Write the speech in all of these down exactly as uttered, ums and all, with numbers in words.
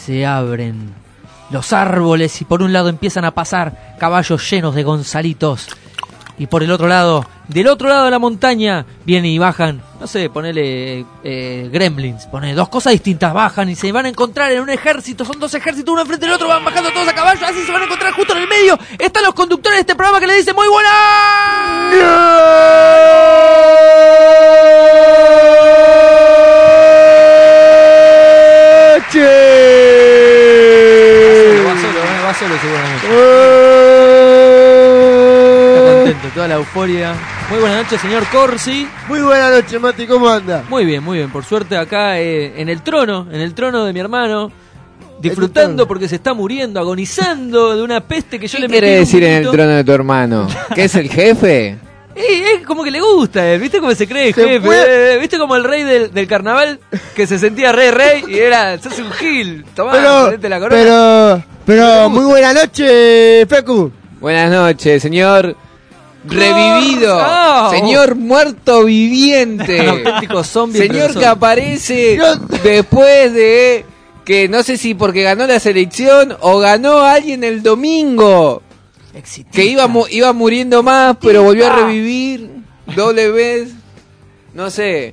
se abren los árboles y por un lado empiezan a pasar caballos llenos de Gonzalitos. Y por el otro lado, del otro lado de la montaña, vienen y bajan, no sé, ponele eh, gremlins, ponele dos cosas distintas, bajan y se van a encontrar en un ejército, son dos ejércitos, uno enfrente del otro, van bajando todos a caballo, así se van a encontrar justo en el medio. Están los conductores de este programa que le dicen muy buena noche. Va solo, eh, va solo seguramente. Toda la euforia. Muy buenas noches, señor Corsi. Muy buenas noches, Mati, ¿cómo anda? Muy bien, muy bien. Por suerte acá eh, en el trono, en el trono de mi hermano, disfrutando porque se está muriendo, agonizando de una peste que yo le metí. ¿Qué quiere decir en el trono de tu hermano? ¿Que es el jefe? Eh, es como que le gusta, eh. ¿Viste cómo se cree Se jefe? fue. Eh, ¿Viste como el rey del, del carnaval que se sentía rey rey y era, sos un gil? Tomá, Pero, ponete la corona. pero, pero, muy buenas noches, Fecu. Buenas noches, señor revivido, Oh. señor muerto viviente, Un auténtico zombie. señor pero que aparece Yo- después de que no sé si porque ganó la selección o ganó alguien el domingo, Exitista. que iba mu- iba muriendo más pero volvió a revivir doble vez, no sé.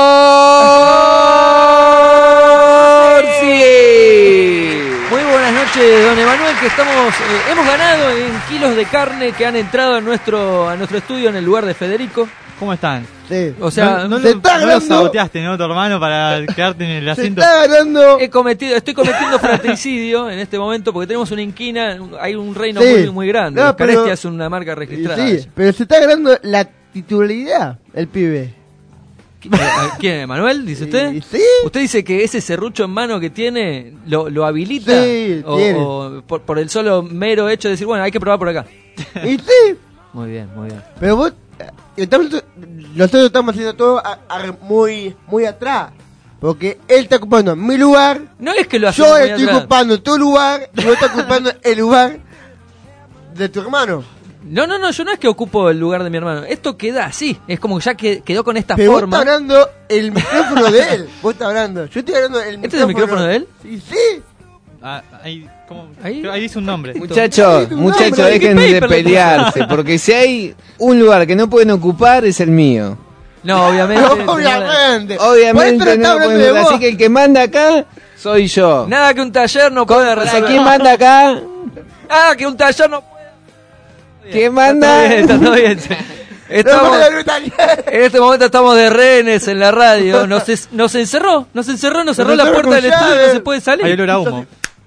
Corsi. Muy buenas noches, don Emanuel, que estamos, eh, hemos ganado en kilos de carne que han entrado a nuestro, a nuestro estudio en el lugar de Federico. ¿Cómo están? Sí. O sea, no, no, se lo, está no lo ganando. saboteaste, ¿no, tu hermano, para quedarte en el Se asiento? está ganando. he cometido, estoy cometiendo fratricidio en este momento porque tenemos una inquina, hay un reino Sí. muy, muy grande. No, pero- Carestia es una marca registrada. Sí, pero se está ganando la titularidad, el pibe. ¿Quién, Emanuel? ¿Dice usted? Y sí. ¿Usted dice que ese serrucho en mano que tiene lo, lo habilita? Sí, o, tiene. o por, por el solo mero hecho de decir, bueno, hay que probar por acá. Y sí. Muy bien, muy bien. Pero vos, eh, estamos, nosotros estamos haciendo todo a- a- muy, muy atrás. Porque él está ocupando mi lugar, No es que lo hacemos yo muy estoy atrás. ocupando tu lugar y vos estás ocupando el lugar de tu hermano. No, no, no, yo no es que ocupo el lugar de mi hermano. Esto queda así. Es como que ya que, quedó con esta Pero forma. vos estás hablando el micrófono de él. Vos estás hablando. Yo estoy hablando el micrófono. ¿Este es el micrófono de él? Sí, sí. Ah, ahí, ¿cómo? Ahí. Creo- ahí dice un nombre. Muchachos, Hay un muchachos, nombre, hay dejen que de paper, pelearse, porque si hay un lugar que no pueden ocupar es el mío. No, obviamente. Obviamente. Obviamente Por eso no está lo hablando pueden- de vos. así que el que manda acá soy yo. Nada que un taller no pueda ¿Para resolver. quién manda acá? Ah, que un taller no puede. ¿Quién manda? Está todo bien, está todo bien. No, Estamos, no, no, no, en este momento estamos de rehenes en la radio. Nos, es- nos encerró, nos encerró, nos cerró Nos la encerró puerta con del estudio y no llave. se puede Hay salir. olor a humo.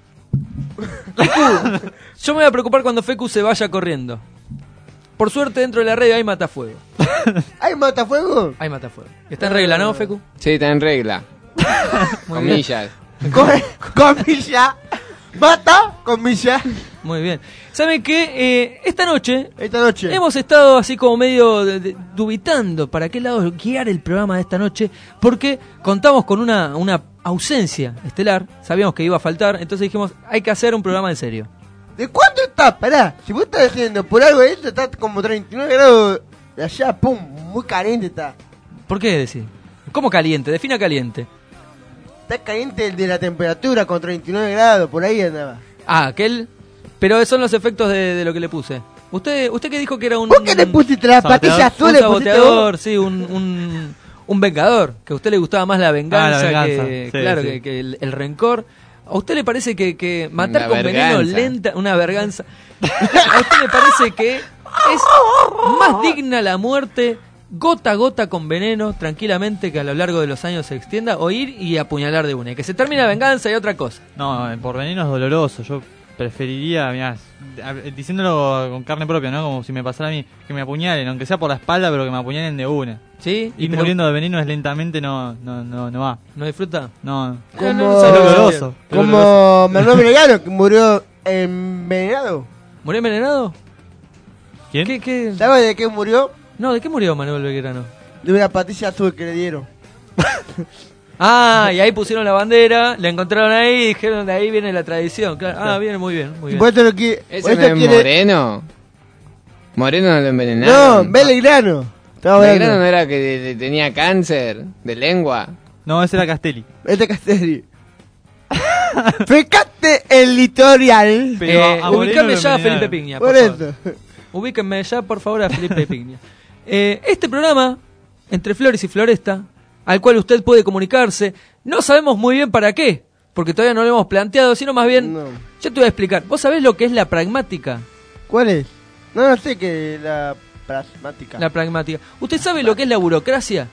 Yo me voy a preocupar cuando Fecu se vaya corriendo. Por suerte dentro de la radio hay matafuego. ¿Hay matafuego? Hay matafuego. ¿Está en regla, no, Fecu? Sí, está en regla. Muy bien. Comillas. Con, comilla. Mata, comilla. Muy bien. ¿Saben qué? Eh, esta noche Esta noche. hemos estado así como medio de- de- dubitando para qué lado guiar el programa de esta noche, porque contamos con una, una ausencia estelar, sabíamos que iba a faltar, entonces dijimos, hay que hacer un programa en serio. ¿De cuánto está? Pará. Si vos estás diciendo por algo de esto, está como treinta y nueve grados de allá, pum, muy caliente está. ¿Por qué decir? ¿Cómo caliente? Defina caliente. Está caliente el de la temperatura con treinta y nueve grados, por ahí andaba. Ah, aquel... Pero son los efectos de, de lo que le puse. ¿Usted usted que dijo que era un... ¿Vos qué le pusiste las saboteador, patillas Un azules? pusiste vos? saboteador, sí, un, un, un vengador. Que a usted le gustaba más la venganza, Ah, la venganza, que, sí, claro, sí. que, que el, el rencor. ¿A usted le parece que, que matar Una con veneno verganza. lenta, una verganza? ¿A usted le parece que es más digna la muerte gota a gota con veneno, tranquilamente, que a lo largo de los años se extienda, o ir y apuñalar de una? Y que se termine la venganza y otra cosa. No, eh, por veneno es doloroso. Yo preferiría, mirá, a- diciéndolo con carne propia, ¿no? Como si me pasara a mí, que me apuñalen, aunque sea por la espalda, pero que me apuñalen de una. ¿Sí? Ir pero muriendo de veneno es lentamente, no, no, no, no va. ¿No disfruta? No, Como, no, no, es no, doloroso. es doloroso. como Manuel Belgrano, que murió envenenado. ¿Murió envenenado? ¿Quién? ¿Qué, qué? ¿Sabes de qué murió? No, ¿de qué murió Manuel Belgrano? De una patilla azul que le dieron. Ah, y ahí pusieron la bandera, la encontraron ahí y dijeron de ahí viene la tradición. Claro. Ah, viene muy bien, muy Y bien. por esto lo que, ¿Ese por no esto es quiere- Moreno? Moreno no lo No, envenenaron. Belgrano. Estaba hablando. Belgrano no era que de- de- tenía cáncer de lengua. No, ese era Castelli. Este Castelli. Fíjate el litoral. Pero Eh, a Moreno ubícame lo ya a envenenaron. Felipe Piña. Por Por favor. eso. Ubíquenme ya, por favor, a Felipe Piña. Eh, este programa, Entre Flores y Floresta, al cual usted puede comunicarse, no sabemos muy bien para qué, porque todavía no lo hemos planteado, sino más bien, No. yo te voy a explicar. ¿Vos sabés lo que es la pragmática? ¿Cuál es? No, no sé qué es la pragmática. La pragmática. ¿Usted sabe lo que es la burocracia?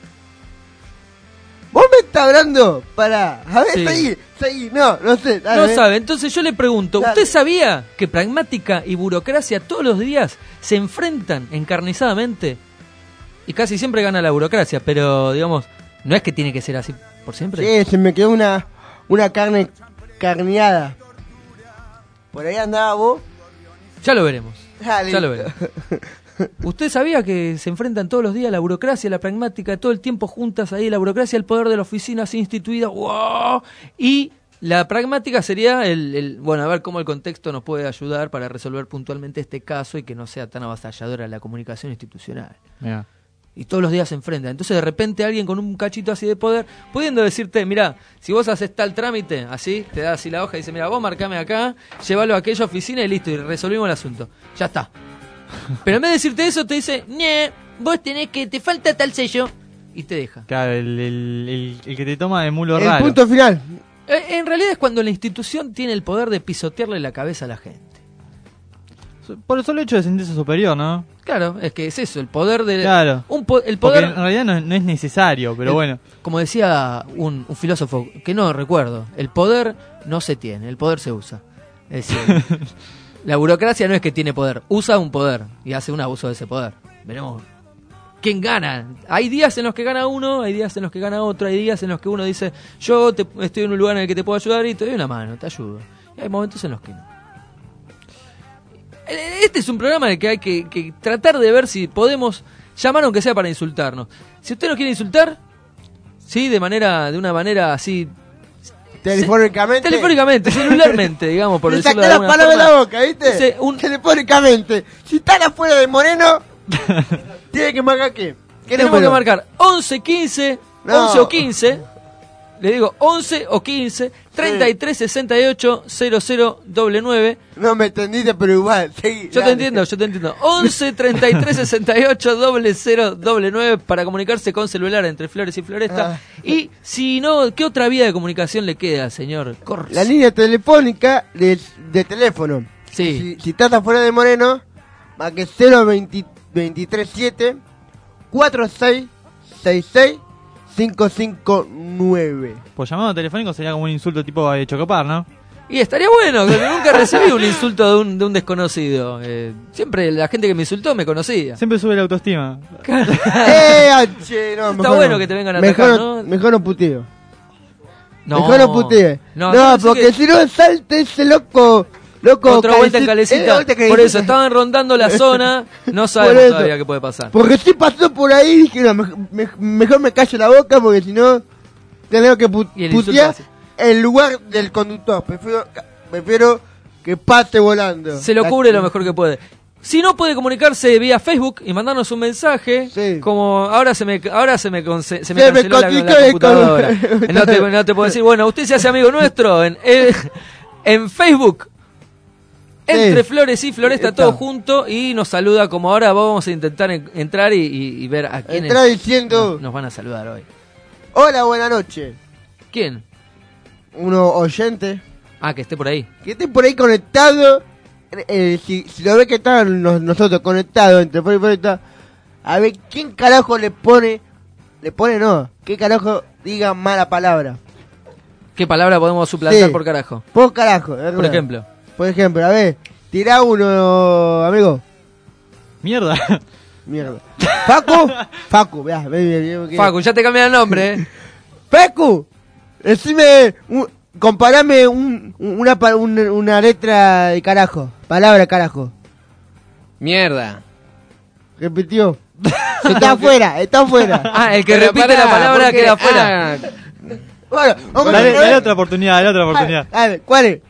¿Vos me estás hablando? Pará. A ver, Sí. seguí, seguí. No, no sé. Dale, No eh. sabe. Entonces yo le pregunto, Dale. ¿usted sabía que pragmática y burocracia todos los días se enfrentan encarnizadamente? Y casi siempre gana la burocracia, pero digamos, no es que tiene que ser así por siempre. Sí, se me quedó una, una carne carneada. Por ahí andaba vos. Ya lo veremos. Dale. Ya lo veremos. ¿Usted sabía que se enfrentan todos los días la burocracia, la pragmática, todo el tiempo juntas ahí, la burocracia, el poder de la oficina así instituida, ¡wow! Y la pragmática sería el, el, bueno, a ver cómo el contexto nos puede ayudar para resolver puntualmente este caso y que no sea tan avasalladora la comunicación institucional. Mirá. Y todos los días se enfrentan. Entonces de repente alguien con un cachito así de poder, pudiendo decirte, mirá, si vos haces tal trámite, así, te da así la hoja y dice, mirá, vos marcame acá, llévalo a aquella oficina y listo, y resolvimos el asunto. Ya está. Pero en vez de decirte eso, te dice, ñe, vos tenés que, te falta tal sello, y te deja. Claro, el, el, el, el que te toma de mulo El raro. punto final. Eh, En realidad es cuando la institución tiene el poder de pisotearle la cabeza a la gente. Por el solo hecho de sentirse superior, ¿no? Claro, es que es eso, el poder de... Claro. Un po- el Porque poder... en realidad no, no es necesario, pero el- bueno. Como decía un, un filósofo, que no recuerdo, el poder no se tiene, el poder se usa. Es decir, la burocracia no es que tiene poder, usa un poder y hace un abuso de ese poder. Veremos quién gana. Hay días en los que gana uno, hay días en los que gana otro, hay días en los que uno dice, yo te- estoy en un lugar en el que te puedo ayudar y te doy una mano, te ayudo. Y hay momentos en los que no. Este es un programa en el que hay que, que tratar de ver si podemos llamar aunque sea para insultarnos. Si usted nos quiere insultar, sí, de manera, de una manera así, Telefónicamente. telefónicamente, celularmente, digamos, por Le decirlo saqué de la alguna palabra de forma. la boca, ¿viste? Dice un- Telefónicamente. Si están afuera de Moreno, tiene que marcar qué. ¿Qué Tenemos que número? marcar once, quince, No. once o quince. Le digo once o quince, treinta y tres, sesenta y ocho, cero cero nueve nueve. No me entendiste, pero igual. Seguí, Yo te dale. entiendo, yo te entiendo. once, treinta y tres, sesenta y ocho, cero cero nueve nueve para comunicarse con celular entre Flores y Floresta. Ah. Y si no, ¿qué otra vía de comunicación le queda, señor Corsi? La línea telefónica de, de teléfono. Sí. Si, si estás afuera de Moreno, marque cero veintitrés siete cuarenta y seis sesenta y seis cinco cinco nueve. Pues llamado telefónico sería como un insulto tipo de Chocopar, ¿no? Y estaría bueno, porque nunca recibí un insulto de un, de un desconocido. Eh, siempre la gente que me insultó me conocía. Siempre sube la autoestima. ¡Eh, anche! No, Está mejor bueno no. que te vengan a mejor atacar, no, ¿no? Mejor no puteo. No, Mejor no putee. No, No, yo pensé porque que- si no salta ese loco. Loco, Otra vuelta en calecita. calecita. Eh, vuelta en Por calecita. eso, estaban rondando la zona. No Por sabemos eso. todavía qué puede pasar. Porque si pasó por ahí, dije, no, mejor, me- mejor me callo la boca porque si no, tengo que pu- Y el insulto putear así. en lugar del conductor. Prefiero, prefiero que pase volando. Se lo La- cubre lo mejor que puede. Si no, puede comunicarse vía Facebook y mandarnos un mensaje. Sí. Como ahora se me ahora se me, conce- se me Se me canceló la, complicó la el computadora. con- No te, no te puedo decir, bueno, usted se hace amigo nuestro en, eh, en Facebook. Entre Sí. Flores y Floresta, Está. todo junto, y nos saluda como ahora. Vamos a intentar en- entrar y, y- y ver a quiénes Entra diciendo, nos, nos van a saludar hoy. hola, buenas noches. ¿Quién? Uno oyente Ah, que esté por ahí. que esté por ahí conectado. eh, si, si lo ve que están nos- nosotros conectados entre Flor y Floresta, a ver quién carajo le pone, le pone no, qué carajo diga mala palabra. ¿Qué palabra podemos suplantar Sí. por carajo? Por carajo, de Por verdad. ejemplo. Por ejemplo, a ver, tirá uno, amigo. Mierda. Mierda. Facu, Facu, veá, ve, ve, ve, ve, Facu, ya te cambié el nombre, ¿eh? Facu, decime, un, comparame un, una, pa- un- una letra de carajo, palabra carajo. Mierda. Repitió. Está afuera, está afuera. Ah, el que Pero repite pará, la palabra porque- queda afuera. ah, Bueno, vamos Dale, a dale otra oportunidad, dale otra oportunidad. A ver, ¿cuál es?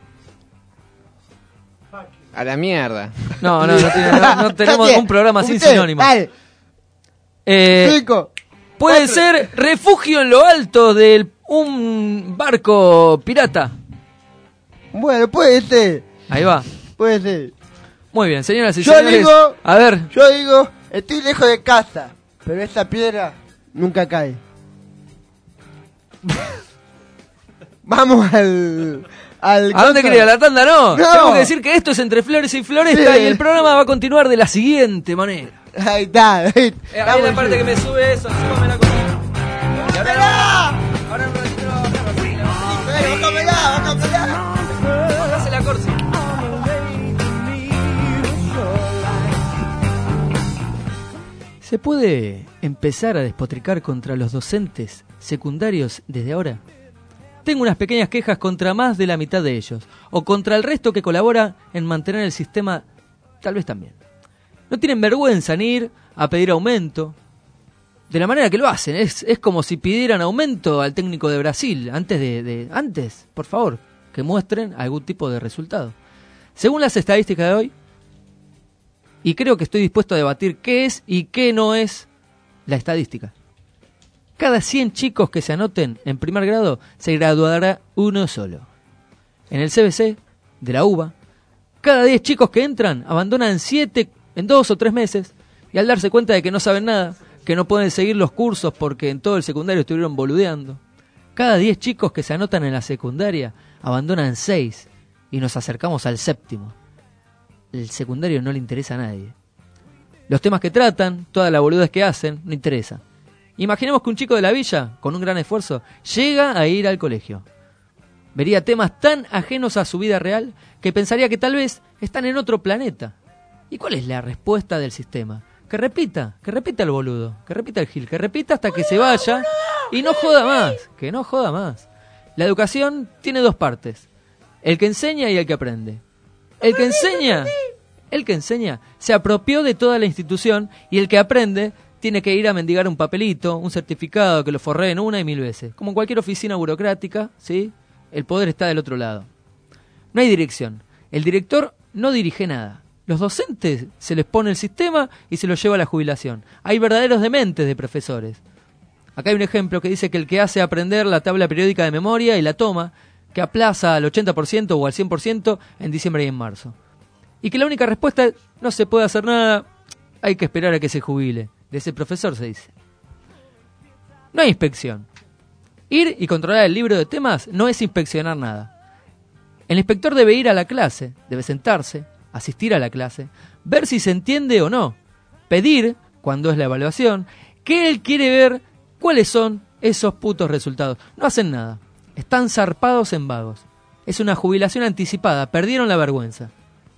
a la mierda. No, no, no, tiene- no- no tenemos Usted, un programa sin usted, sinónimos. Dale, Eh, cinco. puede cuatro. ser refugio en lo alto del un barco pirata. Bueno, puede ser. Ahí va. Puede ser. Muy bien, señoras y Yo señores. digo- A ver, Yo digo, estoy lejos de casa, pero esta piedra nunca cae. Vamos al... al ¿a dónde coso. quería? ¿La tanda no? No. Tengo que decir que esto es Entre Flores y Floresta Sí. y el programa va a continuar de la siguiente manera. Ahí está. Ahí Eh, está. ahí la parte que me sube eso, súbamela conmigo. Y ahora, ¡Bájamela! ahora un ratito la bajamos, sí, la bajamos. Eh, ¡Bájamela! ¡Bájamela! Bajásela a Corsi. ¿Se puede empezar a despotricar contra los docentes secundarios desde ahora? Tengo unas pequeñas quejas contra más de la mitad de ellos, o contra el resto que colabora en mantener el sistema, tal vez también. No tienen vergüenza en ir a pedir aumento, de la manera que lo hacen. Es, es como si pidieran aumento al técnico de Brasil, antes de, de... Antes, por favor, que muestren algún tipo de resultado. Según las estadísticas de hoy, y creo que estoy dispuesto a debatir qué es y qué no es la estadística. Cada cien chicos que se anoten en primer grado, se graduará uno solo. En el C B C, de la U B A, cada diez chicos que entran, abandonan siete en dos o tres meses, y al darse cuenta de que no saben nada, que no pueden seguir los cursos porque en todo el secundario estuvieron boludeando, cada diez chicos que se anotan en la secundaria, abandonan seis, y nos acercamos al séptimo. El secundario no le interesa a nadie. Los temas que tratan, toda la boludez que hacen, no interesa. Imaginemos que un chico de la villa, con un gran esfuerzo, llega a ir al colegio. Vería temas tan ajenos a su vida real que pensaría que tal vez están en otro planeta. ¿Y cuál es la respuesta del sistema? Que repita, que repita el boludo, que repita el gil, que repita hasta que se vaya y no joda más, que no joda más. La educación tiene dos partes, el que enseña y el que aprende. El que enseña, el que enseña se apropió de toda la institución y el que aprende tiene que ir a mendigar un papelito, un certificado que lo forreen una y mil veces. Como en cualquier oficina burocrática, ¿sí? El poder está del otro lado. No hay dirección. El director no dirige nada. Los docentes se les pone el sistema y se los lleva a la jubilación. Hay verdaderos dementes de profesores. Acá hay un ejemplo que dice que el que hace aprender la tabla periódica de memoria y la toma, que aplaza al ochenta por ciento o al cien por ciento en diciembre y en marzo. Y que la única respuesta es, no se puede hacer nada, hay que esperar a que se jubile. De ese profesor se dice. No hay inspección. Ir y controlar el libro de temas no es inspeccionar nada. El inspector debe ir a la clase, debe sentarse, asistir a la clase, ver si se entiende o no, pedir, cuando es la evaluación, que él quiere ver cuáles son esos putos resultados. No hacen nada. Están zarpados en vagos. Es una jubilación anticipada. Perdieron la vergüenza.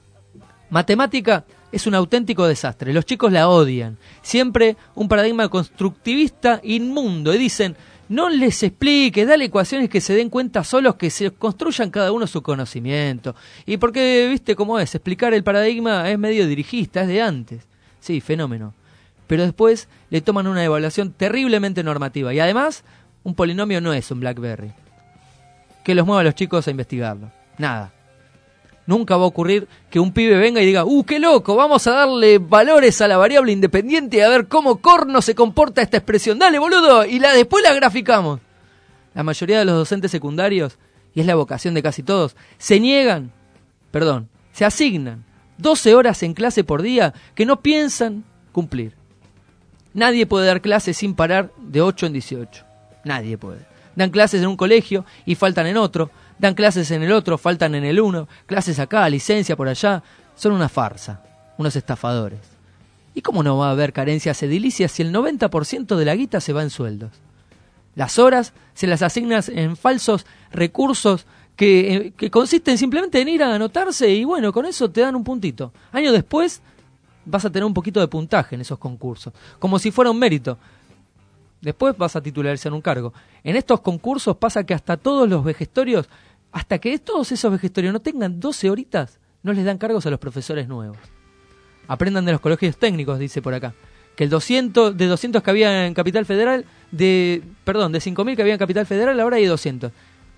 Matemática es un auténtico desastre. Los chicos la odian. Siempre un paradigma constructivista inmundo. Y dicen, no les explique, dale ecuaciones que se den cuenta solos, que se construyan cada uno su conocimiento. Y porque, viste cómo es, explicar el paradigma es medio dirigista, es de antes. Sí, fenómeno. Pero después le toman una evaluación terriblemente normativa. Y además, un polinomio no es un BlackBerry que los mueva a los chicos a investigarlo. Nada. Nunca va a ocurrir que un pibe venga y diga, ¡uh, qué loco! Vamos a darle valores a la variable independiente y a ver cómo corno se comporta esta expresión. ¡Dale, boludo! Y la, después la graficamos. La mayoría de los docentes secundarios, y es la vocación de casi todos, se niegan, perdón, se asignan doce horas en clase por día que no piensan cumplir. Nadie puede dar clases sin parar de ocho en dieciocho. Nadie puede. Dan clases en un colegio y faltan en otro. Dan clases en el otro, faltan en el uno. Clases acá, licencia por allá. Son una farsa. Unos estafadores. ¿Y cómo no va a haber carencias edilicias si el noventa por ciento de la guita se va en sueldos? Las horas se las asignas en falsos recursos que, eh, que consisten simplemente en ir a anotarse y bueno, con eso te dan un puntito. Años después vas a tener un poquito de puntaje en esos concursos. Como si fuera un mérito. Después vas a titularizar en un cargo. En estos concursos pasa que hasta todos los vejestorios, hasta que todos esos vejestorios no tengan doce horitas, no les dan cargos a los profesores nuevos. Aprendan de los colegios técnicos, dice por acá. Que el doscientos, de doscientos que había en Capital Federal, de perdón, de cinco mil que había en Capital Federal, ahora hay doscientos.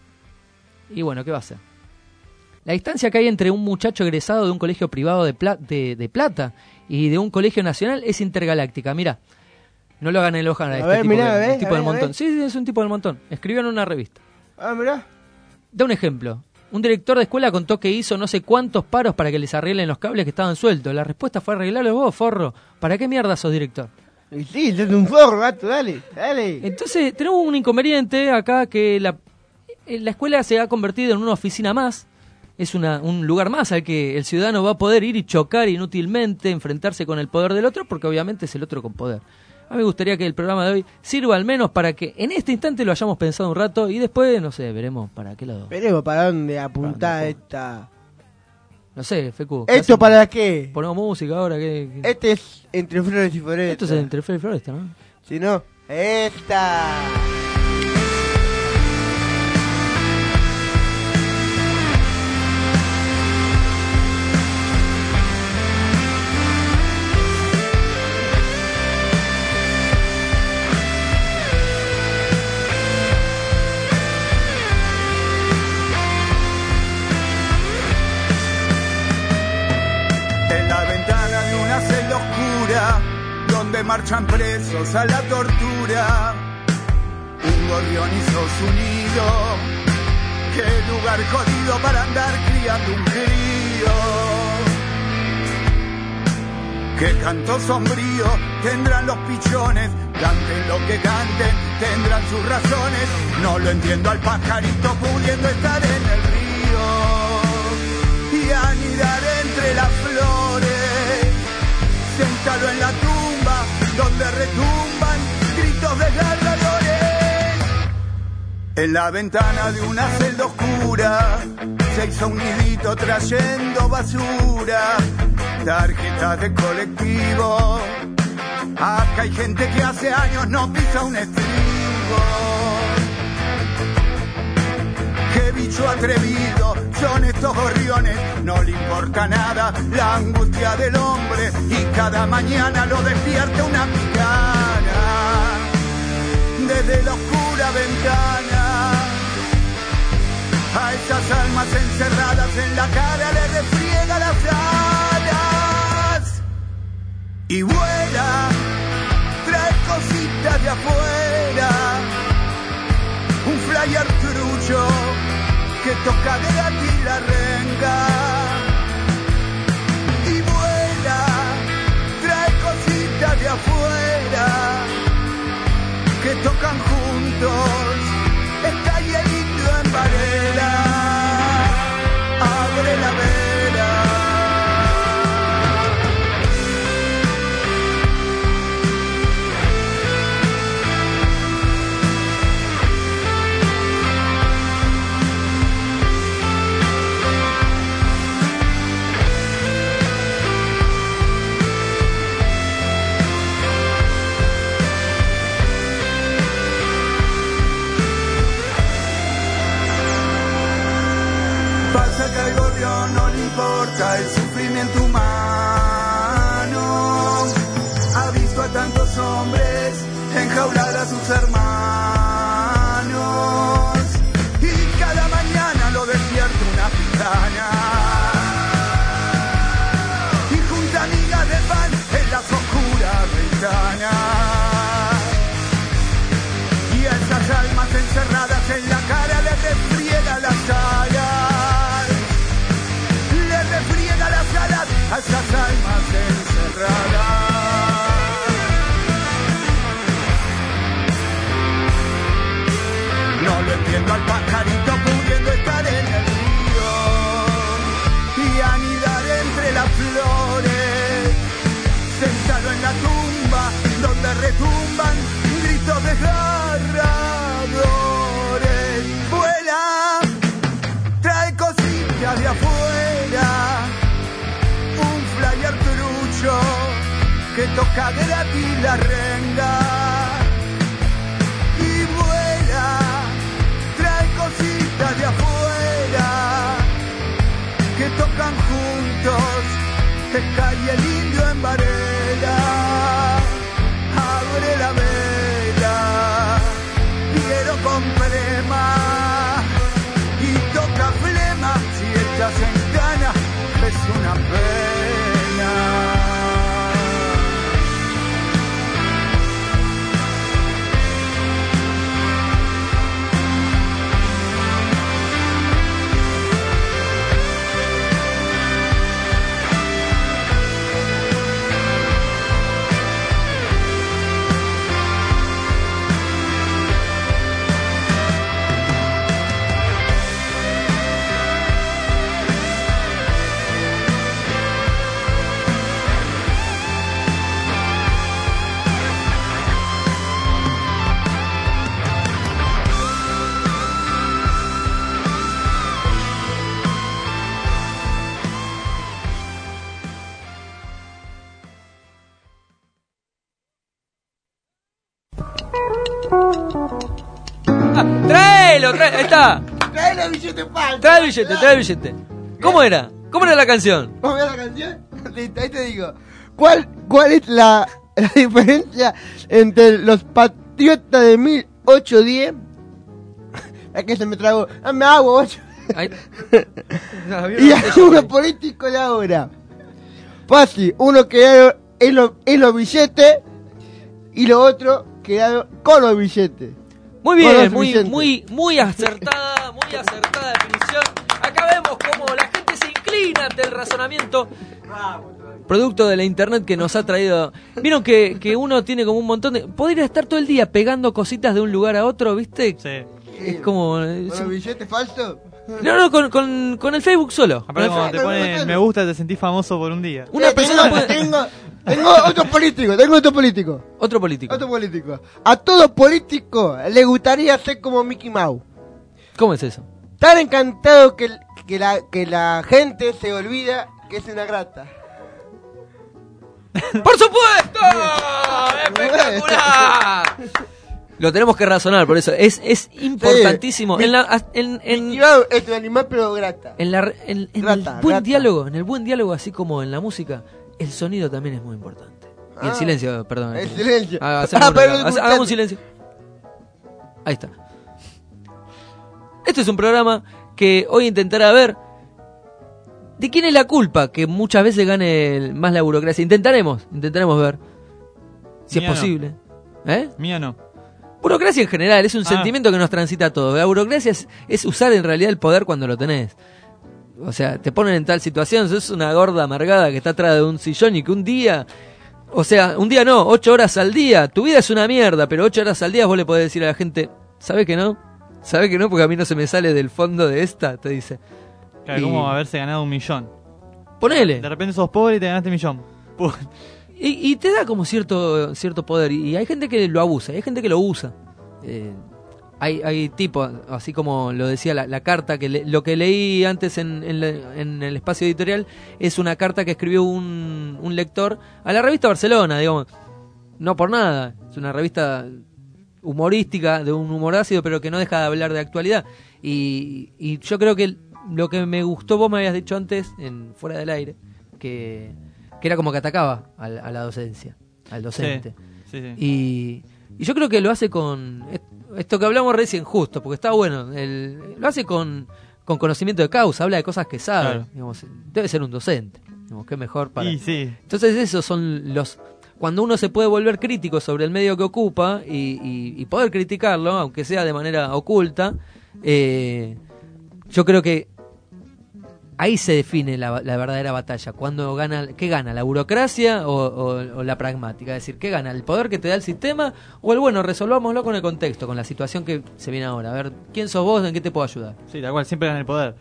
Y bueno, ¿qué va a hacer? La distancia que hay entre un muchacho egresado de un colegio privado de, pla- de, de plata y de un colegio nacional es intergaláctica. Mirá, No lo hagan enojar a este ver, tipo, mirá, que- a ver, el tipo a del ver, a montón. ver. Sí, sí, es un tipo del montón. Escribió en una revista. Ah, mirá. Da un ejemplo. Un director de escuela contó que hizo no sé cuántos paros para que les arreglen los cables que estaban sueltos. La respuesta fue arreglarlos vos, forro. ¿Para qué mierda sos director? Y sí, sos un forro, gato, dale, dale. Entonces, tenemos un inconveniente acá que la, eh, la escuela se ha convertido en una oficina más. Es una, un lugar más al que el ciudadano va a poder ir y chocar inútilmente, enfrentarse con el poder del otro, porque obviamente es el otro con poder. A mí me gustaría que el programa de hoy sirva al menos para que en este instante lo hayamos pensado un rato y después, no sé, veremos para qué lado. Veremos para dónde apuntar ¿Para esta... No sé, Fecu. ¿qué ¿Esto hacemos? para qué? ¿Ponemos música ahora? ¿Qué, qué? Este es Entre Flores y Florestas. Esto es entre Flor y Floresta, ¿no? Si no, esta... En la ventana de una celda oscura, donde marchan presos a la tortura, un gorrión hizo su nido. Qué lugar jodido para andar criando un crío. Qué canto sombrío tendrán los pichones, canten lo que canten, tendrán sus razones. No lo entiendo al pajarito pudiendo estar en el río y anidar entre las flores. Séntalo en la tumba donde retumban gritos desgarradores. En la ventana de una celda oscura se hizo un nidito trayendo basura, tarjetas de colectivo. Acá hay gente que hace años no pisa un estribo. Qué bicho atrevido son estos gorriones, no le importa nada la angustia del hombre y cada mañana lo despierta una picana. Desde la oscura ventana a esas almas encerradas en la cara le refriega las alas y vuela, trae cositas de afuera, un flyer trucho que toca de aquí la renga y vuela, trae cositas de afuera que tocan juntos, está ahí el indio en Varela, abre la vela. Pasa que al gorrión no le importa el sufrimiento humano. Ha visto a tantos hombres enjaular a sus hermanos y cada mañana lo despierta una picana y junta migas de pan en las oscuras ventanas y a esas almas encerradas en la cara les refriega las alas, le refriega las alas a esas almas encerradas. No lo entiendo al pajarito pudiendo estar en el río y anidar entre las flores, sentado en la tumba donde retumban gritos desgarradores. Vuela, trae cositas de afuera, un flyer trucho que toca gratis la renga y vuela, trae cositas de afuera que tocan juntos, te cae el indio en Varela, abre la vela, quiero con flema y toca flema, si estás en gana es una pena. Tráelo, tráelo, ahí está. Trae los billetes falsos. Trae el billete, trae el billete. ¿Cómo era? ¿Cómo era la canción? ¿Vamos a ver la canción? Listo, ahí te digo. ¿Cuál, cuál es la, la diferencia entre los patriotas de mil ochocientos diez? Es que se me tragó. Dame agua, ocho. Ahí. Y algunos políticos de ahora. Fácil, uno quedaron en, lo, en los billetes y los otros quedaron con los billetes. Muy Con bien, los muy, billetes. muy, muy acertada, muy acertada definición. Acá vemos cómo la gente se inclina ante el razonamiento producto de la internet que nos ha traído. Vieron que, que uno tiene como un montón de... Podría estar todo el día pegando cositas de un lugar a otro, ¿viste? Sí. Es como... ¿Con los billetes falsos? No, no, con, con, con el Facebook solo. Aparte, Con el cuando te ponen me gusta, te sentís famoso por un día. Una Sí, persona tengo, puede... tengo, tengo otro político, tengo otro político. Otro político. Otro político. A todo político le gustaría ser como Mickey Mouse. ¿Cómo es eso? Tan encantado que, que, la, que la gente se olvida que es una grata. ¡Por supuesto! ¡Espectacular! Lo tenemos que razonar, por eso. Es, es importantísimo. Sí. En, la, en, en, Mickey Mouse es un animal pero grata. en, la, en, en Rata, el buen rata. diálogo, en el buen diálogo, así como en la música, el sonido también es muy importante. Y el Ah, silencio, perdón. el silencio. Ah, hacemos Ah, una- pero hace- escuchate. hagamos un silencio. Ahí está. Este es un programa que hoy intentará ver de quién es la culpa que muchas veces gane el- más la burocracia. Intentaremos, intentaremos ver si Mía es no. posible. ¿Eh? Mía no. Burocracia en general, es un Ah. sentimiento que nos transita a todos. La burocracia es, es usar en realidad el poder cuando lo tenés. O sea, te ponen en tal situación, sos una gorda amargada que está atrás de un sillón y que un día, o sea, un día no, ocho horas al día, tu vida es una mierda, pero ocho horas al día vos le podés decir a la gente, ¿sabés que no? ¿Sabés que no? Porque a mí no se me sale del fondo de esta, te dice. Claro, Y- como haberse ganado un millón. Ponele. De repente sos pobre y te ganaste un millón. Pu- Y, y te da como cierto cierto poder. Y hay gente que lo abusa, hay gente que lo usa. Eh, hay, hay tipos, así como lo decía la, la carta, que le- lo que leí antes en, en, la- en el espacio editorial es una carta que escribió un, un lector a la revista Barcelona, digamos. No por nada, es una revista humorística, de un humor ácido, pero que no deja de hablar de actualidad. Y, y yo creo que lo que me gustó, vos me habías dicho antes, en fuera del aire, que, que era como que atacaba a, la- a la docencia, al docente. Sí, sí. Y, y yo creo que lo hace con est- esto que hablamos recién, justo, porque está bueno, el- lo hace con, con conocimiento de causa, habla de cosas que sabe. Claro. Digamos, debe ser un docente, digamos, qué mejor para... Y sí. Entonces esos son los... Cuando uno se puede volver crítico sobre el medio que ocupa y, y- y poder criticarlo, aunque sea de manera oculta, eh, yo creo que ahí se define la, la verdadera batalla. Cuando gana, ¿qué gana? ¿La burocracia o, o- o la pragmática? Es decir, ¿qué gana? ¿El poder que te da el sistema o el bueno, resolvámoslo con el contexto, con la situación que se viene ahora? A ver, ¿quién sos vos? ¿En qué te puedo ayudar? Sí, tal cual, siempre gana el poder.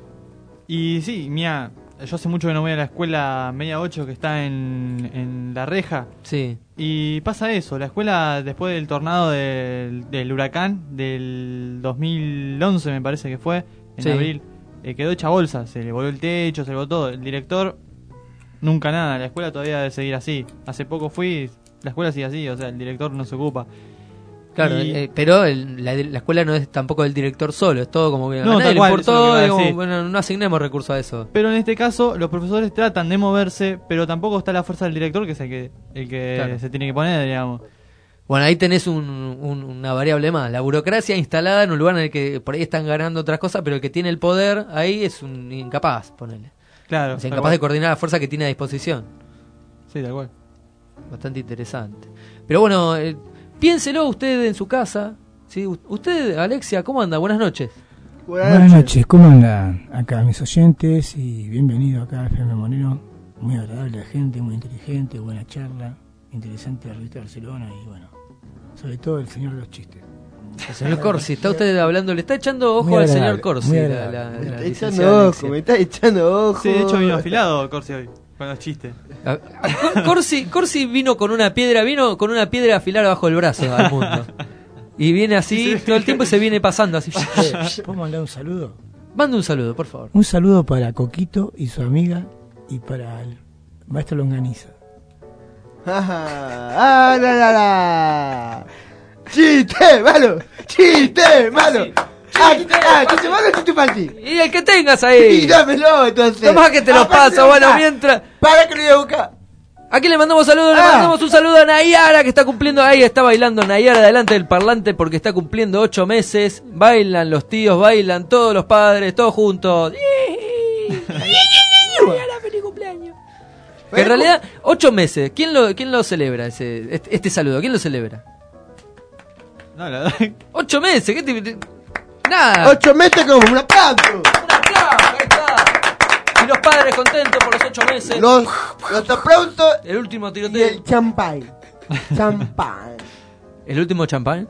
Y sí, mía, yo hace mucho que no voy a la escuela media ocho que está en, en La Reja. Sí. Y pasa eso, la escuela después del tornado del, del huracán del dos mil once me parece que fue, en Sí. abril, eh, quedó hecha bolsa, se le voló el techo, se le voló todo. El director, nunca nada, la escuela todavía debe seguir así. Hace poco fui, la escuela sigue así, o sea, el director no se ocupa. Claro, Y- eh, pero el- la, la escuela no es tampoco del director solo, es todo como que No, a nadie tal le cual, eso es lo importó, que iba a digamos, decir. bueno, no asignemos recursos a eso. Pero en este caso, los profesores tratan de moverse, pero tampoco está la fuerza del director, que es el que, el que Claro. se tiene que poner, digamos. Bueno, ahí tenés un- un- una variable más, la burocracia instalada en un lugar en el que por ahí están ganando otras cosas, pero el que tiene el poder ahí es un incapaz, ponele. Claro. O sea, tal incapaz cual. de coordinar la fuerza que tiene a disposición. Sí, tal cual. Bastante interesante. Pero bueno, eh, piénselo usted en su casa. ¿Sí? U- Usted, Alexia, ¿cómo anda? Buenas noches. Buenas noches, ¿cómo andan acá mis oyentes? Y bienvenido acá a F M Monero. Muy agradable la gente, muy inteligente, buena charla, interesante la revista de Barcelona y bueno, sobre todo el señor de los chistes. El señor Corsi, está usted hablando, le está echando ojo Muy al agradable, señor Corsi. muy La, agradable. la- Me la está licenciada echando Alexia. ojo, me está echando ojo. Sí, de hecho vino afilado Corsi hoy, con los chistes. A- a- Corsi, Corsi vino con una piedra, vino con una piedra afilar bajo el brazo al mundo. Y viene así todo el tiempo y se viene pasando así. Eh, ¿Puedo mandar un saludo? Mande un saludo, por favor. Un saludo para Coquito y su amiga y para el maestro Longaniza. Ah, la, la, la. Chiste malo, chiste malo. Ah, ah, chiste malo, chiste fácil. Y el que tengas Y ahí. dámelo entonces. Tomás que te lo Aparte paso, lo bueno, busca. mientras. Para que lo voy a buscar. Aquí le mandamos saludos, le Ah. mandamos un saludo a Nayara que está cumpliendo, ahí está bailando Nayara delante del parlante porque está cumpliendo ocho meses. Bailan los tíos, bailan todos los padres, todos juntos. Nayara, feliz cumpleaños. Que en realidad, ocho meses, ¿quién lo, quién lo celebra ese, este, este saludo? ¿Quién lo celebra? No, la verdad. Ocho meses, ¿qué te... Nada. Ocho meses como un aplauso. Un aplauso, ahí está. Y los padres contentos por los ocho meses. Los, los aplausos El último y tiroteo. el champán. Champán. ¿El último champán?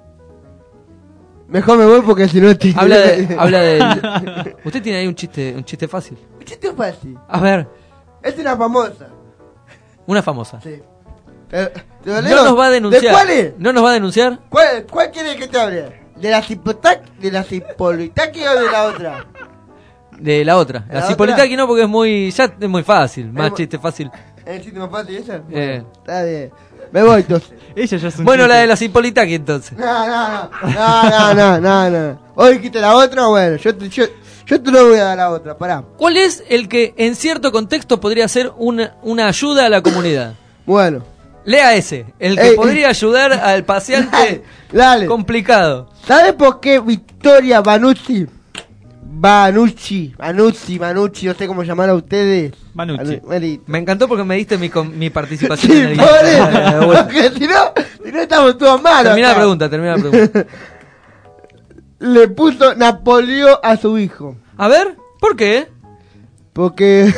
Mejor me voy porque si no te... Habla de, habla de. Usted tiene ahí un chiste, un chiste fácil. Un chiste fácil. A ver, Es una famosa. una famosa. Sí. ¿Te, te lo No leo? nos va a denunciar. ¿De cuál es? No nos va a denunciar. ¿Cuál, cuál quiere que te hable? ¿De la Cipotac, de la Cipolitaki o de la otra? De la otra. La ¿La Cipolitaki no, porque es muy. Ya es muy fácil. Más mu- chiste fácil. ¿Es el chiste más fácil esa? Eh. Está bien. Me voy entonces. Ella ya es un Bueno, chiste. la de la Cipolitaki entonces. No, no, no. No, no, no, no, no. Hoy quité la otra, bueno, yo te, yo, yo te lo voy a dar la otra, pará. ¿Cuál es el que en cierto contexto podría ser una, una ayuda a la comunidad? Bueno. Lea ese, el que Ey, podría ayudar al paciente Dale. complicado. ¿Sabes por qué Victoria Banucci? Banucci, Banucci, Banucci, no sé cómo llamar a ustedes. Banucci. Banu- Me encantó porque me diste mi, con- mi participación Sí, en el por guión. eso, Eh, bueno. porque si no, si no estamos todos malos. Termina la acá. pregunta, termina la pregunta. Le puso Napoleón a su hijo. A ver, ¿por qué? Porque...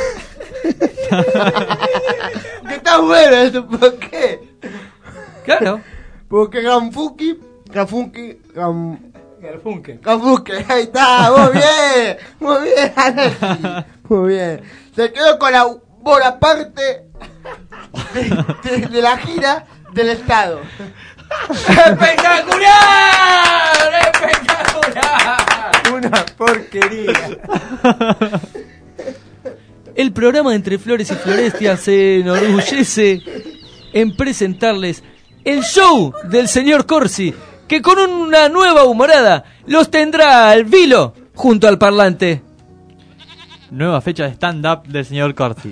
que está bueno eso, ¿por qué? Claro. Porque Ganfuki, Ganfuki, Gan... Garfunkel. Ganfuki, ahí está, muy bien, muy bien, Alexi, muy bien. Se quedó con la buena parte de, de- de la gira del Estado. ¡Espectacular! ¡Espectacular! Una porquería. El programa Entre Flores y Florestias se enorgullece en presentarles el show del señor Corsi, que con una nueva humorada los tendrá al vilo junto al parlante. Nueva fecha de stand-up del señor Corsi.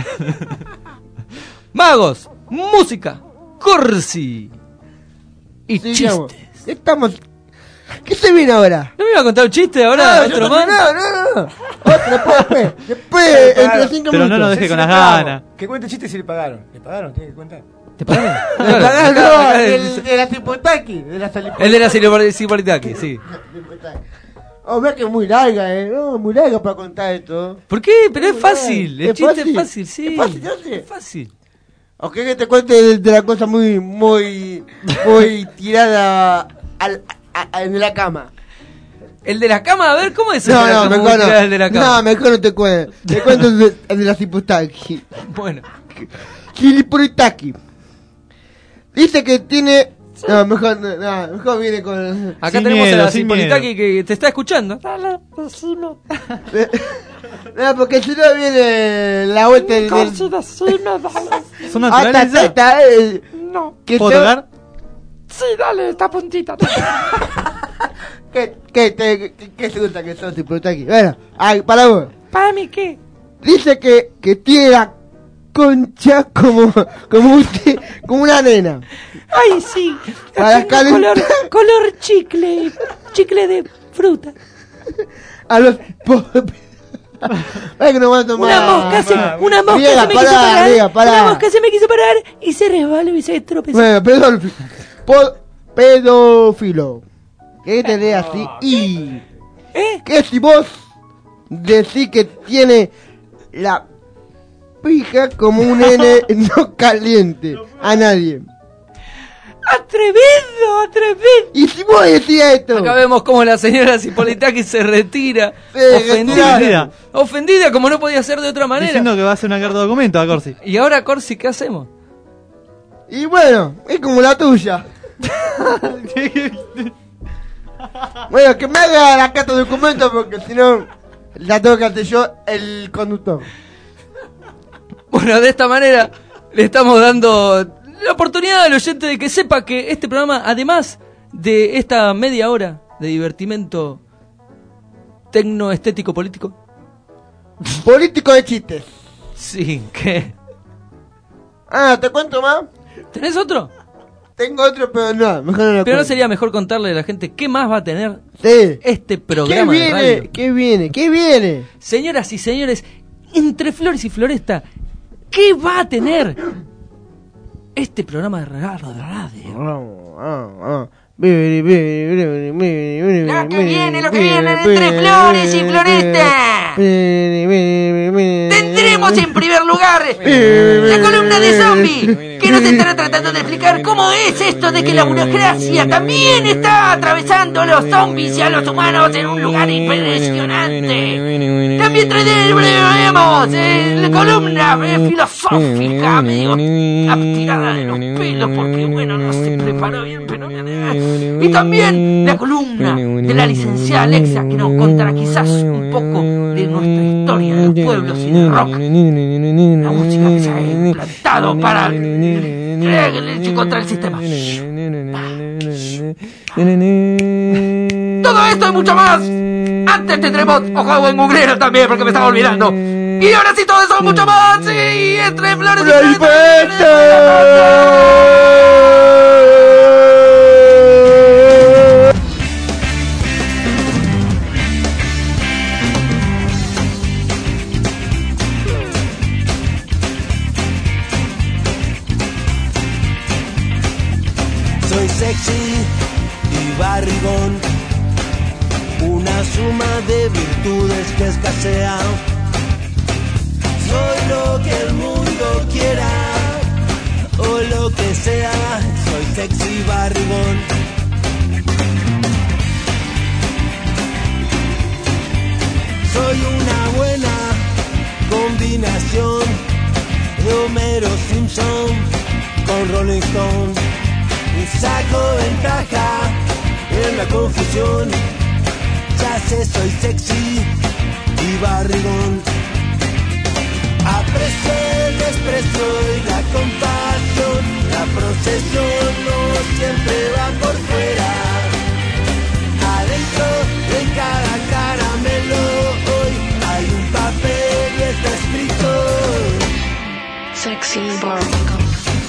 Magos, música, Corsi y Sigamos. chistes. Estamos... ¿Qué se viene ahora? ¿No me iba a contar un chiste ahora? No, ¿Otro yo más? No, no, no. Otro, después, después. Después, entre cinco Pero no minutos. nos deje Sí, con sí, las le pagamos. ganas. Que cuente chistes si le pagaron. ¿Le pagaron? ¿Tiene que contar? ¿Te pagaron? No, Claro, no, acá- acá el dice- de la Cipotaki, de la Salipotaki. El de la Cipolitaki, sí. Oh, ve que es muy larga, eh. No, muy larga para contar esto. ¿Por qué? Pero es fácil. El ¿Es chiste fácil? es fácil, sí. ¿Es fácil, hace? Es fácil. ¿O querés que te cuente de, de la cosa muy, muy, muy tirada al, a, a- de la cama? El de la cama, a ver, ¿cómo es el No, de la no, cama? mejor ¿Cómo no. tirás el de la cama? No, mejor no te cuento. Te cuento el de, el de la Cipotaki. Bueno, Chilipuritaki. Dice que tiene... No, mejor, no, no, mejor viene con... acá Sin tenemos miedo, a la sin Cipolitaki que te está escuchando. No, porque si no viene la vuelta del... del- ¿Son Ah, naturales? está, está, eh, que ¿Puedo te- tocar? ¿Qué, qué, te, qué, qué se gusta que sos Cipotaki? Bueno, ay, para vos. ¿Para mí qué? Dice que, que tiene la concha como, como, usted, como una nena. Ay, sí. Para calentar color chicle. Chicle de fruta. a los... po- Ay, que no va a tomar. Una mosca se, una mosca Riega, se me pará, quiso parar. Riega, pará. Una mosca se me quiso parar y se resbaló y se tropezó. Bueno, pedófilo. Po- pedófilo. Que te lea así y... ¿Eh? Que si vos decís que tiene la pija como un nene no caliente a nadie. Atrevido, atrevido. Y si vos decías esto... Acá vemos cómo la señora Cipolitaki se retira. Se ofendida. retira. Ofendida como no podía ser de otra manera. Diciendo que va a hacer una carta de documento a Corsi. Y ahora, Corsi, ¿qué hacemos? Y bueno, es como la tuya. Bueno, que me haga la carta de documento porque si no la tengo que hacer yo, el conductor. Bueno, de esta manera le estamos dando la oportunidad al oyente de que sepa que este programa, además de esta media hora de divertimento tecnoestético político? Político de chistes. Sí, ¿qué? Ah, ¿te cuento más? ¿Tenés otro? Tengo otro, pero no, mejor no lo Pero cuento. no sería mejor contarle a la gente qué más va a tener Sí. este ¿Qué programa de viene? radio. ¿Qué viene? ¿Qué viene? Señoras y señores, entre Flores y Floresta, ¿qué va a tener este programa de regalo de radio? Ah, ah, ah. Bibiri, bibiri, bibiri, bibiri, bibiri, Lo que bibiri, viene, lo que bibiri, viene entre bibiri, Flores y bibiri, Floresta. bibiri, bibiri, bibiri. Tendremos en primer lugar la columna de zombie, que nos estará tratando de explicar cómo es esto de que la burocracia también está atravesando a los zombies y a los humanos en un lugar impresionante. También traeremos eh, la columna eh, filosófica, medio tirada de los pelos, porque bueno, no se preparó bien, pero... Y también la columna de la licenciada Alexa, que nos contará quizás un poco de nuestra historia de los pueblos y del rock. La música que se ha implantado para eh, contra el sistema. Todo esto y mucho más. Antes tendremos Ojo en Mugrero también, porque me estaba olvidando. Y ahora sí, todo eso y mucho más. Y entre Flores y Soy sexy y barrigón, una suma de virtudes que escasea. Soy lo que el mundo quiera, o lo que sea. Soy sexy y barrigón. Soy una buena combinación de Homero Simpson con Rolling Stone. Y saco ventaja en la confusión. Ya sé, soy sexy y barrigón. Aprecio el desprecio y la compasión. La procesión no siempre va por fuera. Adentro de cada caramelo hoy hay un papel y está escrito Sexy barrigón.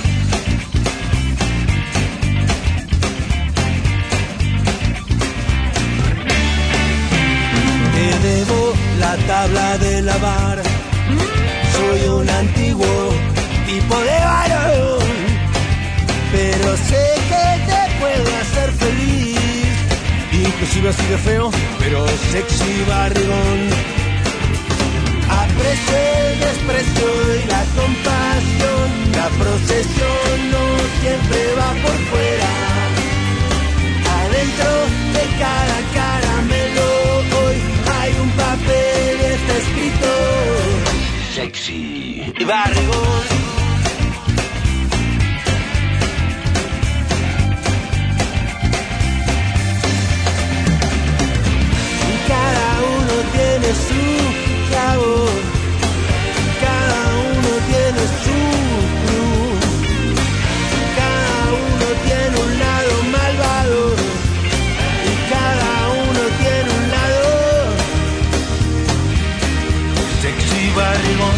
Te debo la tabla de lavar. Soy un antiguo tipo de varón, pero sé que te puedo hacer feliz, inclusive así de feo, pero sexy barrigón. Aprecio el desprecio y la compasión. La procesión no siempre va por fuera. Adentro de cada caramelo hoy hay un papel y está escrito sexy y barrigón. Y cada uno tiene su sabor, cada uno tiene su cruz, cada uno tiene un lado malvado y cada uno tiene un lado sexy barrigón.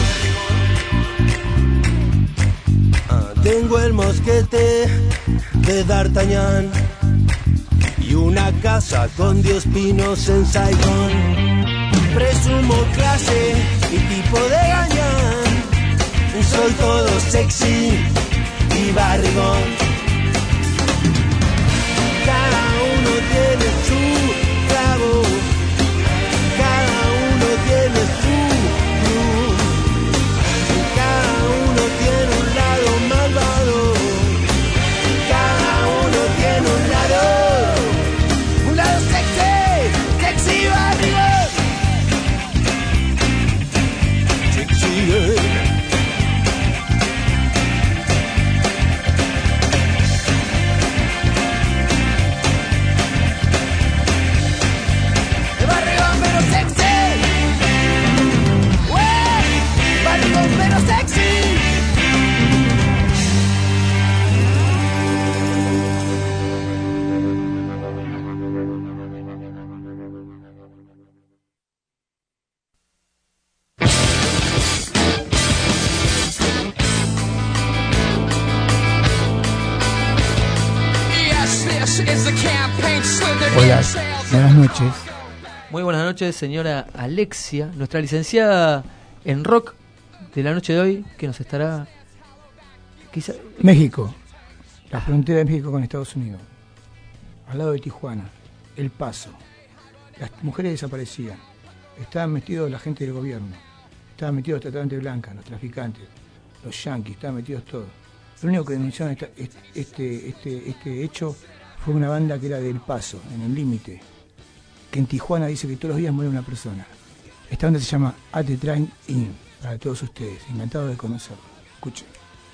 Ah, tengo el mosquete de D'Artagnan y una casa con diez pinos en Saigón. Presumo clase y tipo de gañán. Soy todo sexy y barrigón. Cada uno tiene su clavo, cada uno tiene su cruz, cada uno tiene un lado malvado, cada uno tiene un lado, un lado sexy, sexy barrigón, sexy, eh. Hola, buenas noches. Muy buenas noches, señora Alexia, nuestra licenciada en rock de la noche de hoy, que nos estará... Quizá... México, la frontera de México con Estados Unidos, al lado de Tijuana, El Paso. Las mujeres desaparecían, estaban metidos la gente del gobierno, estaban metidos tratantes blancas, los traficantes, los yanquis, estaban metidos todos. Lo único que denunciaron esta, este, este, este hecho fue una banda que era del Paso, en el límite, que en Tijuana dice que todos los días muere una persona. Esta banda se llama At the Train In, para todos ustedes, encantado de conocerlo. Escuchen.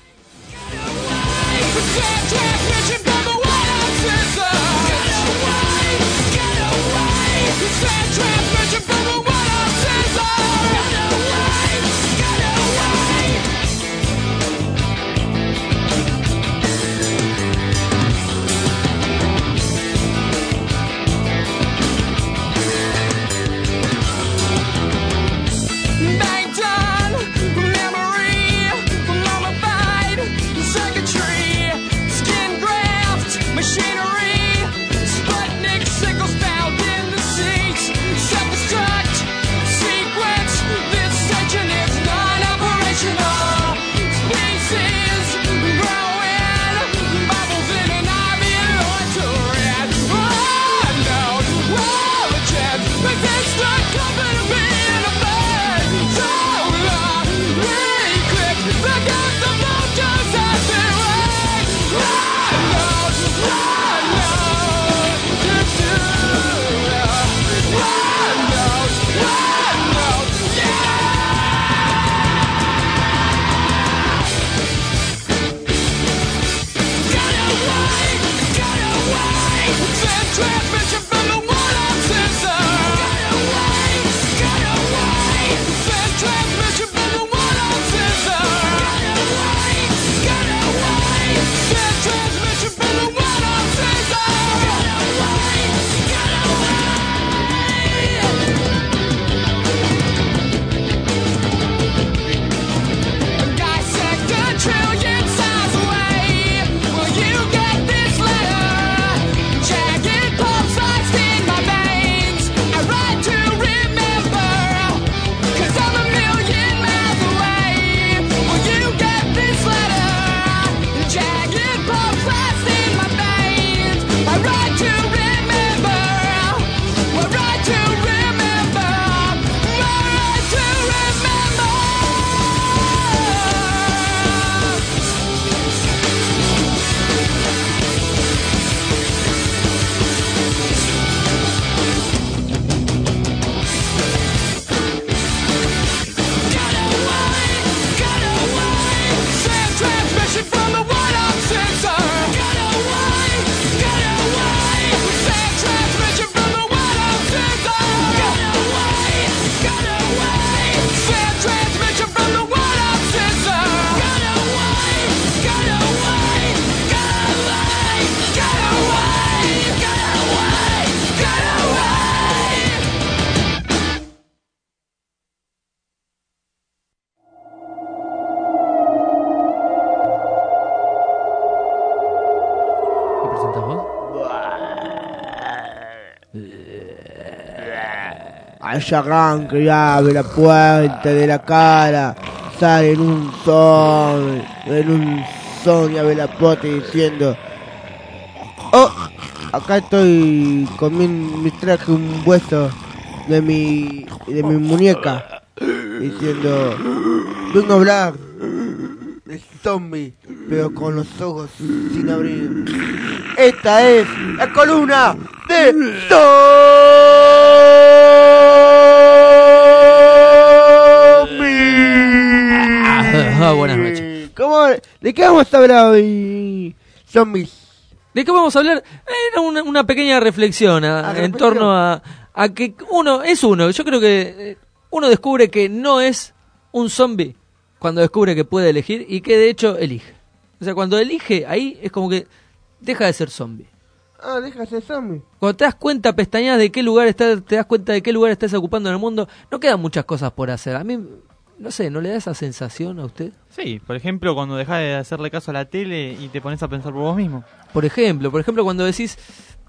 Allá arranca y abre la puerta de la cara, sale en un son, en un son y abre la puerta diciendo: oh, acá estoy comiendo, me traje un hueso de mi, de mi muñeca, diciendo: vengo a hablar de zombie, pero con los ojos sin abrir. Esta es la columna de Ah, buenas noches. ¿Cómo? ¿De qué vamos a hablar hoy, zombies? ¿De qué vamos a hablar? Era una, una pequeña reflexión a, en reflexión? torno a, a que uno es uno. Yo creo que uno descubre que no es un zombie cuando descubre que puede elegir y que de hecho elige. O sea, cuando elige, ahí es como que deja de ser zombie. Ah, deja de ser zombie. Cuando te das cuenta, pestañas de qué lugar estás, te das cuenta de qué lugar estás ocupando en el mundo, no quedan muchas cosas por hacer. A mí, no sé, ¿no le da esa sensación a usted? Sí, por ejemplo, cuando dejás de hacerle caso a la tele y te pones a pensar por vos mismo. Por ejemplo, por ejemplo, cuando decís,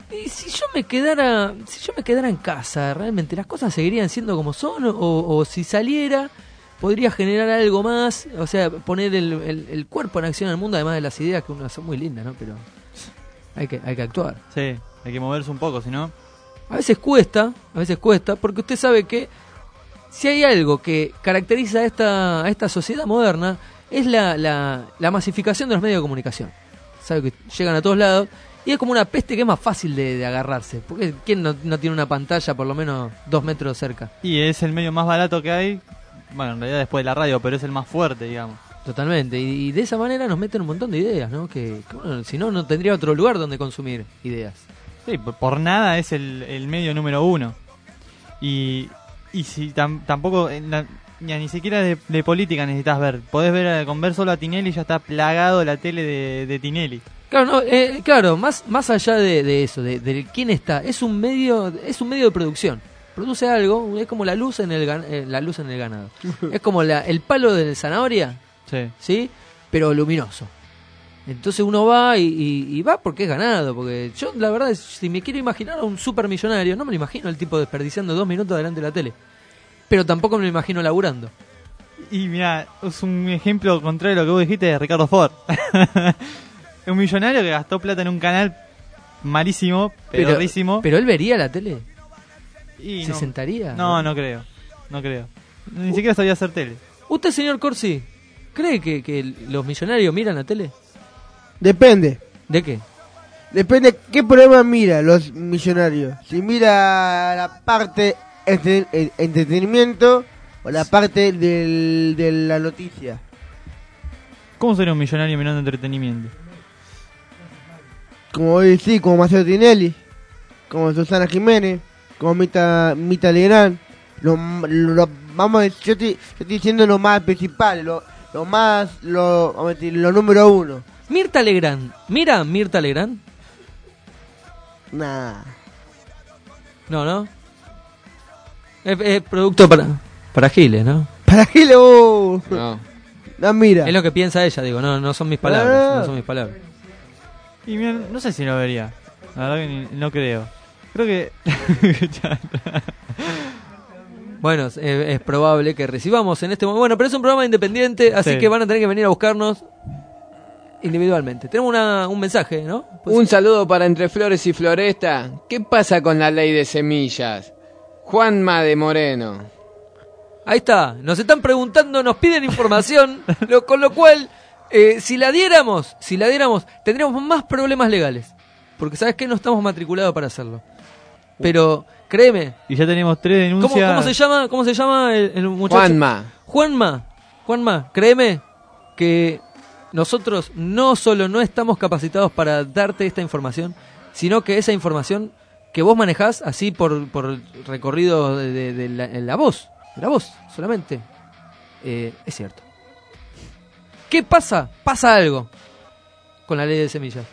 Y si yo me quedara, si yo me quedara en casa, realmente las cosas seguirían siendo como son, o, o si saliera podría generar algo más, o sea, poner el, el, el cuerpo en acción al mundo, además de las ideas que uno son muy lindas, ¿no? Pero hay que hay que actuar. Sí, hay que moverse un poco, si no. A veces cuesta, a veces cuesta, porque usted sabe que si hay algo que caracteriza a esta a esta sociedad moderna es la la, la masificación de los medios de comunicación. Sabe que llegan a todos lados. Y es como una peste que es más fácil de, de agarrarse. Porque ¿quién no, no tiene una pantalla por lo menos dos metros cerca? Y es el medio más barato que hay. Bueno, en realidad después de la radio, pero es el más fuerte, digamos. Totalmente. Y, y de esa manera nos meten un montón de ideas, ¿no? Que, que bueno, si no, no tendría otro lugar donde consumir ideas. Sí, por, por nada es el, el medio número uno. Y, y si tam, tampoco, en la, ya, ni siquiera de, de política necesitas ver. Podés ver con ver solo a Tinelli, ya está plagado la tele de, de Tinelli. Claro, no, eh, claro, más más allá de, de eso, de, de quién está, es un medio, es un medio de producción. Produce algo, es como la luz en el gan- eh, la luz en el ganado. Es como la, el palo de zanahoria, sí, ¿sí? Pero luminoso. Entonces uno va y, y, y va porque es ganado, porque yo la verdad es, si me quiero imaginar a un supermillonario, no me lo imagino el tipo desperdiciando dos minutos delante de la tele. Pero tampoco me lo imagino laburando. Y mira, es un ejemplo contrario a lo que vos dijiste de Ricardo Ford. Un millonario que gastó plata en un canal malísimo, pedorrísimo. Pero, pero él vería la tele. Y ¿Se no, sentaría? No, no creo. No creo. Ni uh, siquiera sabía hacer tele. ¿Usted, señor Corsi, cree que, que los millonarios miran la tele? Depende. ¿De qué? Depende qué programa mira los millonarios. Si mira la parte entre, el entretenimiento o la parte del, de la noticia. ¿Cómo sería un millonario mirando entretenimiento? Como hoy sí, como Marcelo Tinelli, como Susana Jiménez, como Mita, Mita Legrand. Lo, lo, vamos a decir, yo, estoy, yo estoy diciendo lo más principal, lo, lo más, lo, vamos a decir, lo número uno. Mirta Legrand, ¿mira Mirta Legrand? Nah. No, ¿no? Es, es producto para, para Giles, ¿no? Para Giles, oh. No. No, mira. Es lo que piensa ella, digo, no, no son mis palabras, Ah. no son mis palabras. Y mira, no sé si lo vería. La verdad que ni, no creo. Creo que... Bueno, es, es probable que recibamos en este momento... Bueno, pero es un programa independiente, así Sí. que van a tener que venir a buscarnos individualmente. Tenemos una, un mensaje, ¿no? Pues, Un saludo para Entre Flores y Floresta. ¿Qué pasa con la ley de semillas? Juanma de Moreno. ahí está, nos están preguntando, nos piden información, lo, con lo cual, eh, si la diéramos, si la diéramos, tendríamos más problemas legales. Porque, ¿sabes qué? No estamos matriculados para hacerlo. Pero, créeme... Y ya tenemos tres denuncias. ¿Cómo, cómo se llama, cómo se llama el, el muchacho? Juanma. Juanma, Juanma, créeme que nosotros no solo no estamos capacitados para darte esta información, sino que esa información que vos manejás así por, por recorrido de, de, de la, la voz, de la voz solamente, eh, es cierto. ¿Qué pasa? Pasa algo con la ley de semillas.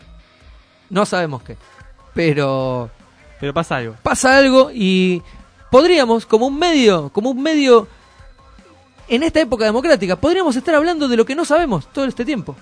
No sabemos qué, pero... Pero pasa algo. Pasa algo y podríamos, como un medio, como un medio en esta época democrática, podríamos estar hablando de lo que no sabemos todo este tiempo.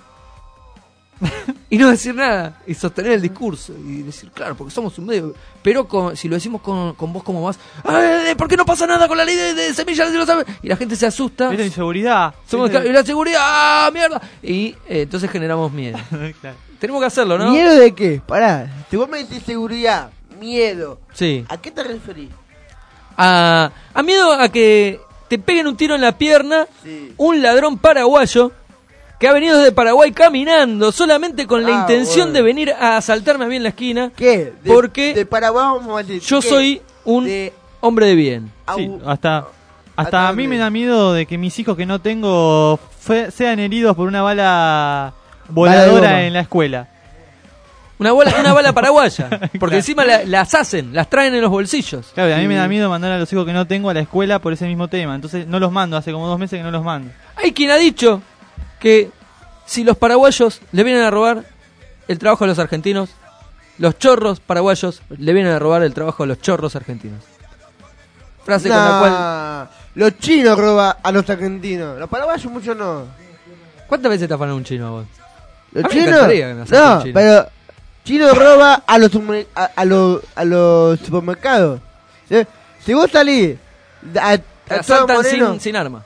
Y no decir nada, y sostener el discurso, y decir, claro, porque somos un medio, pero con, si lo decimos con, con vos como más, "Ay, ¿por qué no pasa nada con la ley de, de semillas? Lo sabe?" Y la gente se asusta. Es la inseguridad. Somos, Es y la seguridad, ¡ah, mierda! Y eh, entonces generamos miedo. Claro. Tenemos que hacerlo, ¿no? ¿Miedo de qué? Pará, si vos me decís seguridad, miedo, Sí. ¿a qué te referís? A, a miedo a que te peguen un tiro en la pierna Sí. un ladrón paraguayo que ha venido desde Paraguay caminando solamente con la Ah, intención bueno. de venir a asaltarme a mí en la esquina. ¿Qué? De, Porque de Paraguay vamos a decir, yo ¿qué? soy un De hombre de bien. Sí, au- hasta, hasta ¿Hasta a mí dónde? me da miedo de que mis hijos que no tengo fue- sean heridos por una bala voladora goma. en la escuela. Una bala, una bala paraguaya. Porque Claro. encima la- las hacen, las traen en los bolsillos. Claro, y a mí me da miedo mandar a los hijos que no tengo a la escuela por ese mismo tema. Entonces no los mando, hace como dos meses que no los mando. Hay quien ha dicho que si los paraguayos le vienen a robar el trabajo a los argentinos, los chorros paraguayos le vienen a robar el trabajo a los chorros argentinos. Frase con la cual... Nah, los chinos roban a los argentinos, los paraguayos mucho no. ¿Cuántas veces te afanan un chino a vos? Los A mí me chinos, encantaría que me asalten no, un chino. pero chino roba a los, supermer- a, a los, a los supermercados. ¿Sí? Si vos salís a, a Te todo asaltan Moreno, sin, sin arma.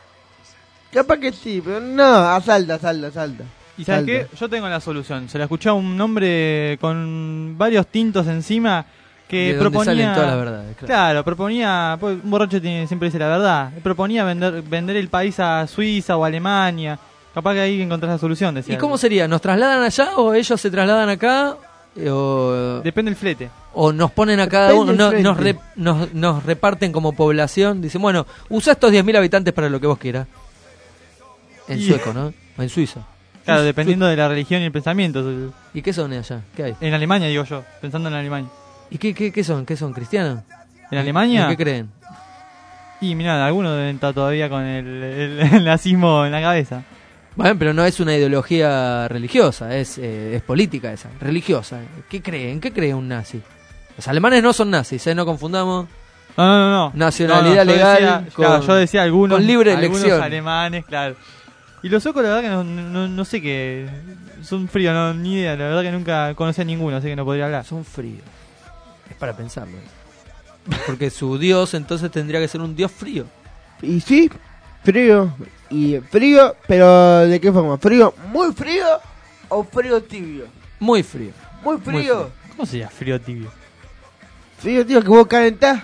capaz que sí, pero no, asalta, asalta, asalta. ¿Y sabes Salta. qué? Yo tengo la solución. Se la escuché a un hombre con varios tintos encima que De donde proponía... salen todas las verdades, claro. Claro, proponía... Pues, un borracho tiene, siempre dice la verdad. Proponía vender vender el país a Suiza o Alemania. Capaz que ahí encontrás la solución, decía. ¿Y cómo sería? ¿Nos trasladan allá o ellos se trasladan acá? Eh, O, Depende del flete. o nos ponen a cada Depende uno, del no- nos, frente. re- nos, nos reparten como población. Dicen, bueno, usa estos diez mil habitantes para lo que vos quieras. En Y- sueco, ¿no? O en suizo. Claro, dependiendo de la religión y el pensamiento. ¿Y qué son allá? ¿Qué hay? En Alemania, digo yo. Pensando en Alemania. ¿Y qué, qué, qué son? ¿Qué son? ¿Cristianos? ¿En Alemania? ¿En qué creen? Y mirá, algunos deben estar todavía con el, el- el nazismo en la cabeza. Bueno, pero no es una ideología religiosa, es, eh, es política esa, religiosa. ¿Qué creen? ¿Qué cree un nazi? Los alemanes no son nazis, ¿eh? No confundamos. No, no, no. no. Nacionalidad No, no, yo legal decía- con- claro, yo decía algunos, con libre algunos elección. alemanes, claro. Y los suecos, la verdad que no, no, no sé qué. Son fríos, no, ni idea. La verdad que nunca conocí a ninguno, así que no podría hablar. Son fríos. Es para pensarlo. Porque su dios entonces tendría que ser un dios frío. Y sí, frío. Y frío, pero ¿de qué forma? ¿Frío muy frío o frío tibio? Muy frío. Muy Muy frío. frío. ¿Cómo sería frío tibio? Frío, tío, que vos calentás.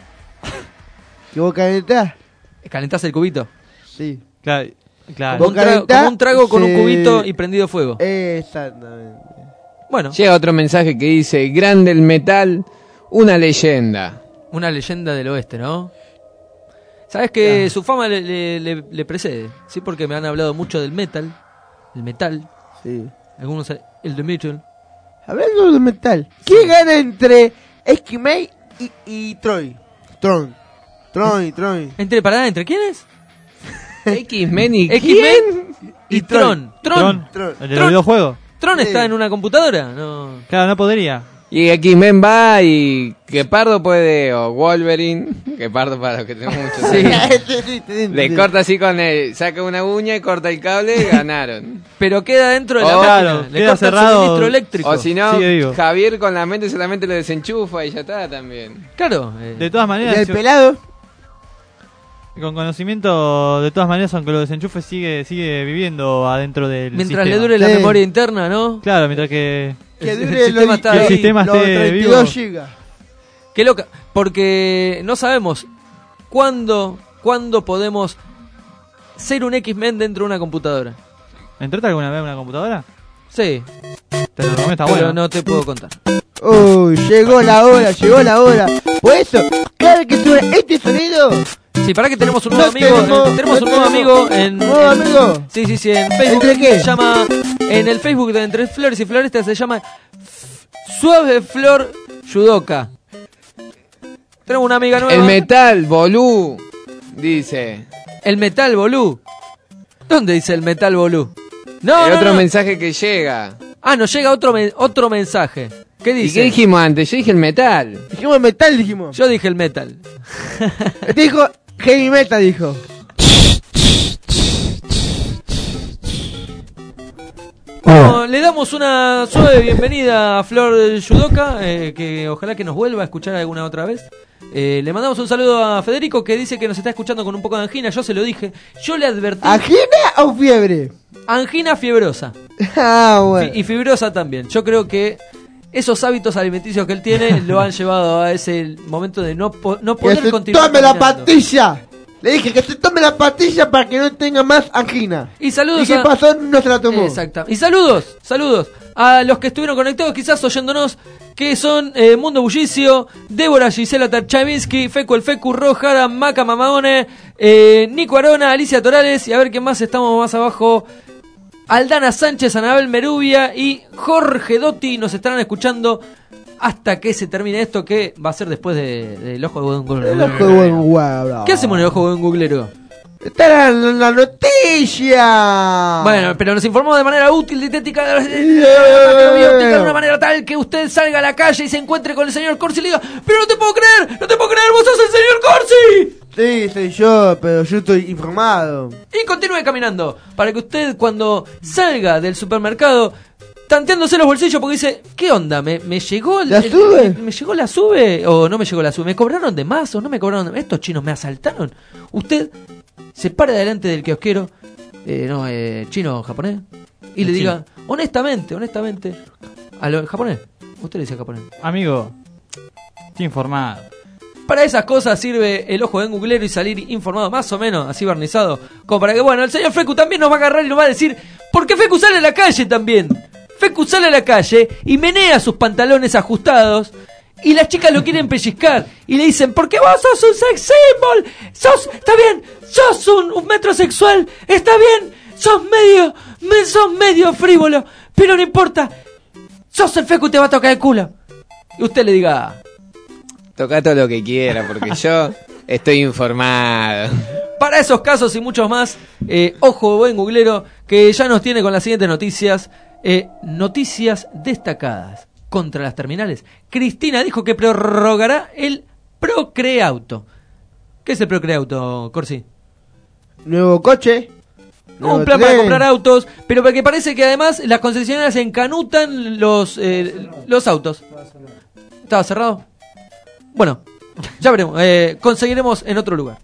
Que vos calentás. ¿Calentás el cubito? Sí. Claro, claro. Como un, Vos trago, calentás, como un trago con un se- cubito y prendido fuego. Exactamente. Bueno, Llega otro mensaje que dice: grande el metal, una leyenda. una leyenda del oeste, ¿no? Sabes que su fama le, le- le- le precede, ¿sí? Porque me han hablado mucho del metal. El metal. Sí. Algunos, el de metal. Hablando de metal, ¿quién gana entre Esquimay y, y Troy? Tron. Troy, Troy. Entre, pará, ¿entre quiénes? X-Men y X-Men y Y Tron. Tron. Tron. Tron. ¿El de Tron. los videojuegos? Tron Sí. está en una computadora. No. Claro, no podría. Y X-Men va y que Pardo puede, o Wolverine, que Pardo para los que tenemos muchos Sí. años. Sí, sí, sí, Le sí. corta así con el, saca una uña y corta el cable y ganaron. Pero queda dentro de la Oh, máquina. claro, Le queda corta el cerrado. suministro eléctrico. O si no, Sigue vivo. Javier con la mente solamente lo desenchufa y ya está también. Claro. eh, De todas ¿Y maneras, el yo- pelado? con conocimiento, de todas maneras, aunque lo desenchufe, sigue sigue viviendo adentro del mientras sistema. le dure la Sí. memoria interna, ¿no? Claro, mientras que... Que El- el dure sistema los, está que el ahí. sistema los esté treinta y dos gigas. Qué loca. Porque no sabemos cuándo, cuándo podemos ser un X-Men dentro de una computadora. ¿Entraste alguna vez en una computadora? Sí, Te lo recomiendo, está pero bueno. no te puedo contar. Uy, llegó la hora, llegó la hora. Por eso, cada vez que suena este sonido, Sí, para que tenemos un nuevo No amigo. tenemos- eh, tenemos no un nuevo tenemos- amigo en. ¿nuevo en- amigo? Sí, sí, sí. En Facebook ¿Entre qué? se llama. En el Facebook de Entre Flores y Florestas se llama Suave Flor Yudoka. Tenemos una amiga nueva. El metal, bolú, dice. El metal bolú. ¿Dónde dice el metal bolú? No, Hay no, otro no. mensaje que llega. Ah, nos llega otro men- otro mensaje. ¿Qué ¿Y dice? qué dijimos antes? Yo dije el metal. dijimos metal, dijimos. Yo dije el metal. Este dijo heavy metal, dijo. Bueno, le damos una suave bienvenida a Flor Yudoka, eh, que ojalá que nos vuelva a escuchar alguna otra vez. Eh, le mandamos un saludo a Federico, que dice que nos está escuchando con un poco de angina. Yo se lo dije. Yo le advertí. ¿Angina o fiebre? Angina fiebrosa. Ah, bueno. Fi- y fibrosa también. Yo creo que esos hábitos alimenticios que él tiene lo han llevado a ese momento de no, po- no Que poder se continuar. tome la caminando. pastilla. Le dije que se tome la pastilla para que no tenga más angina. Y saludos ¿Y qué a- pasó? No se la tomó. Exacto. Y saludos, saludos a los que estuvieron conectados, quizás oyéndonos, que son eh, Mundo Bullicio, Débora Gisela Tarchavinsky, Feco el Fecu, Rojara, Maca Mamaone, eh, Nico Arona, Alicia Torales, y a ver qué más estamos más abajo. Aldana Sánchez, Anabel Merubia y Jorge Dotti nos estarán escuchando hasta que se termine esto, que va a ser después del de, del ojo de buen googlero. El ojo de buen guabra. ¿Qué hacemos en el ojo de buen googlero? Está en la noticia. Bueno, pero nos informó de manera útil, didáctica, de, de- de- Yeah. macrobiótica, de una manera tal que usted salga a la calle y se encuentre con el señor Corsi y le diga: ¡pero no te puedo creer! ¡No te puedo creer! ¡Vos sos el señor Corsi! Sí, soy yo, pero yo estoy informado. Y continúe caminando, para que usted cuando salga del supermercado tanteándose los bolsillos porque dice, ¿qué onda? ¿Me, me llegó el, ¿La el- sube? el- ¿Me llegó la sube? ¿O no me llegó la sube? ¿Me cobraron de más o no me cobraron de más? ¿Estos chinos me asaltaron? Usted se para delante del kiosquero, eh, no, eh, chino, japonés, y le El diga, honestamente, honestamente, a lo japonés, usted le dice japonés. Amigo, estoy informado. Para esas cosas sirve el ojo de googlero y salir informado más o menos, así barnizado, como para que, bueno, el señor Fecu también nos va a agarrar y nos va a decir, ¿por qué Fecu sale a la calle también? Fecu sale a la calle y menea sus pantalones ajustados y las chicas lo quieren pellizcar y le dicen, porque vos sos un sex symbol, sos, está bien, sos un, un metrosexual, está bien, sos medio, me, sos medio frívolo, pero no importa, sos el Fecu y te va a tocar el culo. Y usted le diga, Toca todo lo que quiera, porque yo estoy informado. para esos casos y muchos más, eh, ojo buen googlero, que ya nos tiene con las siguientes noticias. Eh, noticias destacadas contra las terminales. Cristina dijo que prorrogará el Procreauto. ¿Qué es el Procreauto, Corsi? Nuevo coche. nuevo Un plan tren. para comprar autos, pero porque parece que además las concesionarias encanutan los, eh, los autos. ¿Estaba cerrado? Bueno, ya veremos. Eh, conseguiremos en otro lugar.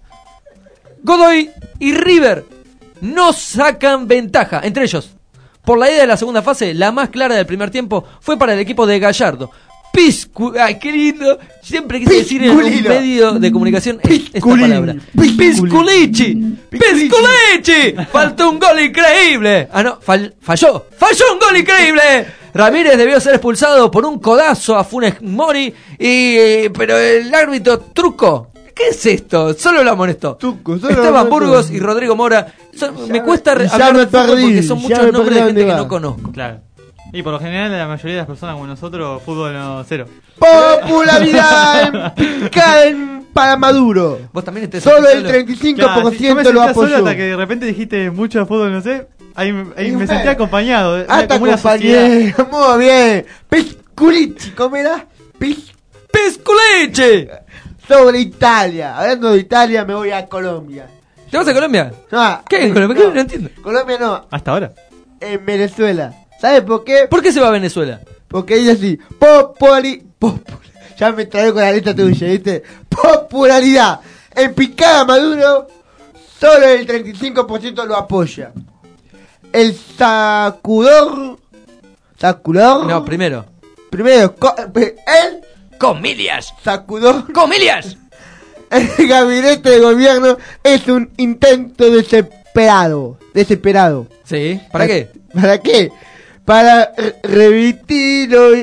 Godoy y River no sacan ventaja entre ellos. Por la ida de la segunda fase, la más clara del primer tiempo fue para el equipo de Gallardo. Piscu... Ay, qué lindo. Siempre quise decir en un Pisculino. medio de comunicación es- esta Pisculín. palabra. Pisculín. Pisculichi. Pisculichi. Faltó un gol increíble. Ah, no, fall- falló. Falló un gol increíble. Ramírez debió ser expulsado por un codazo a Funes Mori. Y, eh, pero el árbitro truco. ¿Qué es esto? Solo lo amonestó. Truco, solo Esteban lo Burgos amonestó. y Rodrigo Mora. Son- Ya me me- cuesta re- ya hablar me de fútbol perdí, porque son ya muchos me nombres perdí de a gente dónde que va. no conozco. Claro. Y por lo general la mayoría de las personas como nosotros, fútbol no cero. Popularidad en picada en para Maduro. Vos también estés Solo el solo. treinta y cinco Claro, por sí, yo me ciento lo sentía solo apoyó. hasta que de repente dijiste mucho de fútbol no sé. Ahí, me- ahí Y me bueno. sentí acompañado. era Hasta como una sociedad. compañero, muy bien. Pisculichi, ¿cómo era? Pis ¡Pisculichi! sobre Italia. Hablando de Italia, me voy a Colombia. ¿Te vas a Colombia? Ah, ¿Qué en Colombia? ¿Qué? No entiendo. Colombia no, Hasta ahora. en Venezuela. ¿Sabes por qué? ¿Por qué se va a Venezuela? Porque dice así, populi, popul- ya me traigo con la letra tuya, ¿viste? Popularidad. En picada Maduro, solo el treinta y cinco por ciento lo apoya. El sacudor, sacudor, No, primero. primero, co- el ¡Comilias! sacudor, ¡Comilias! el gabinete de gobierno es un intento desesperado, desesperado. Sí. ¿Para qué? ¿Para qué? Para re- revertir lo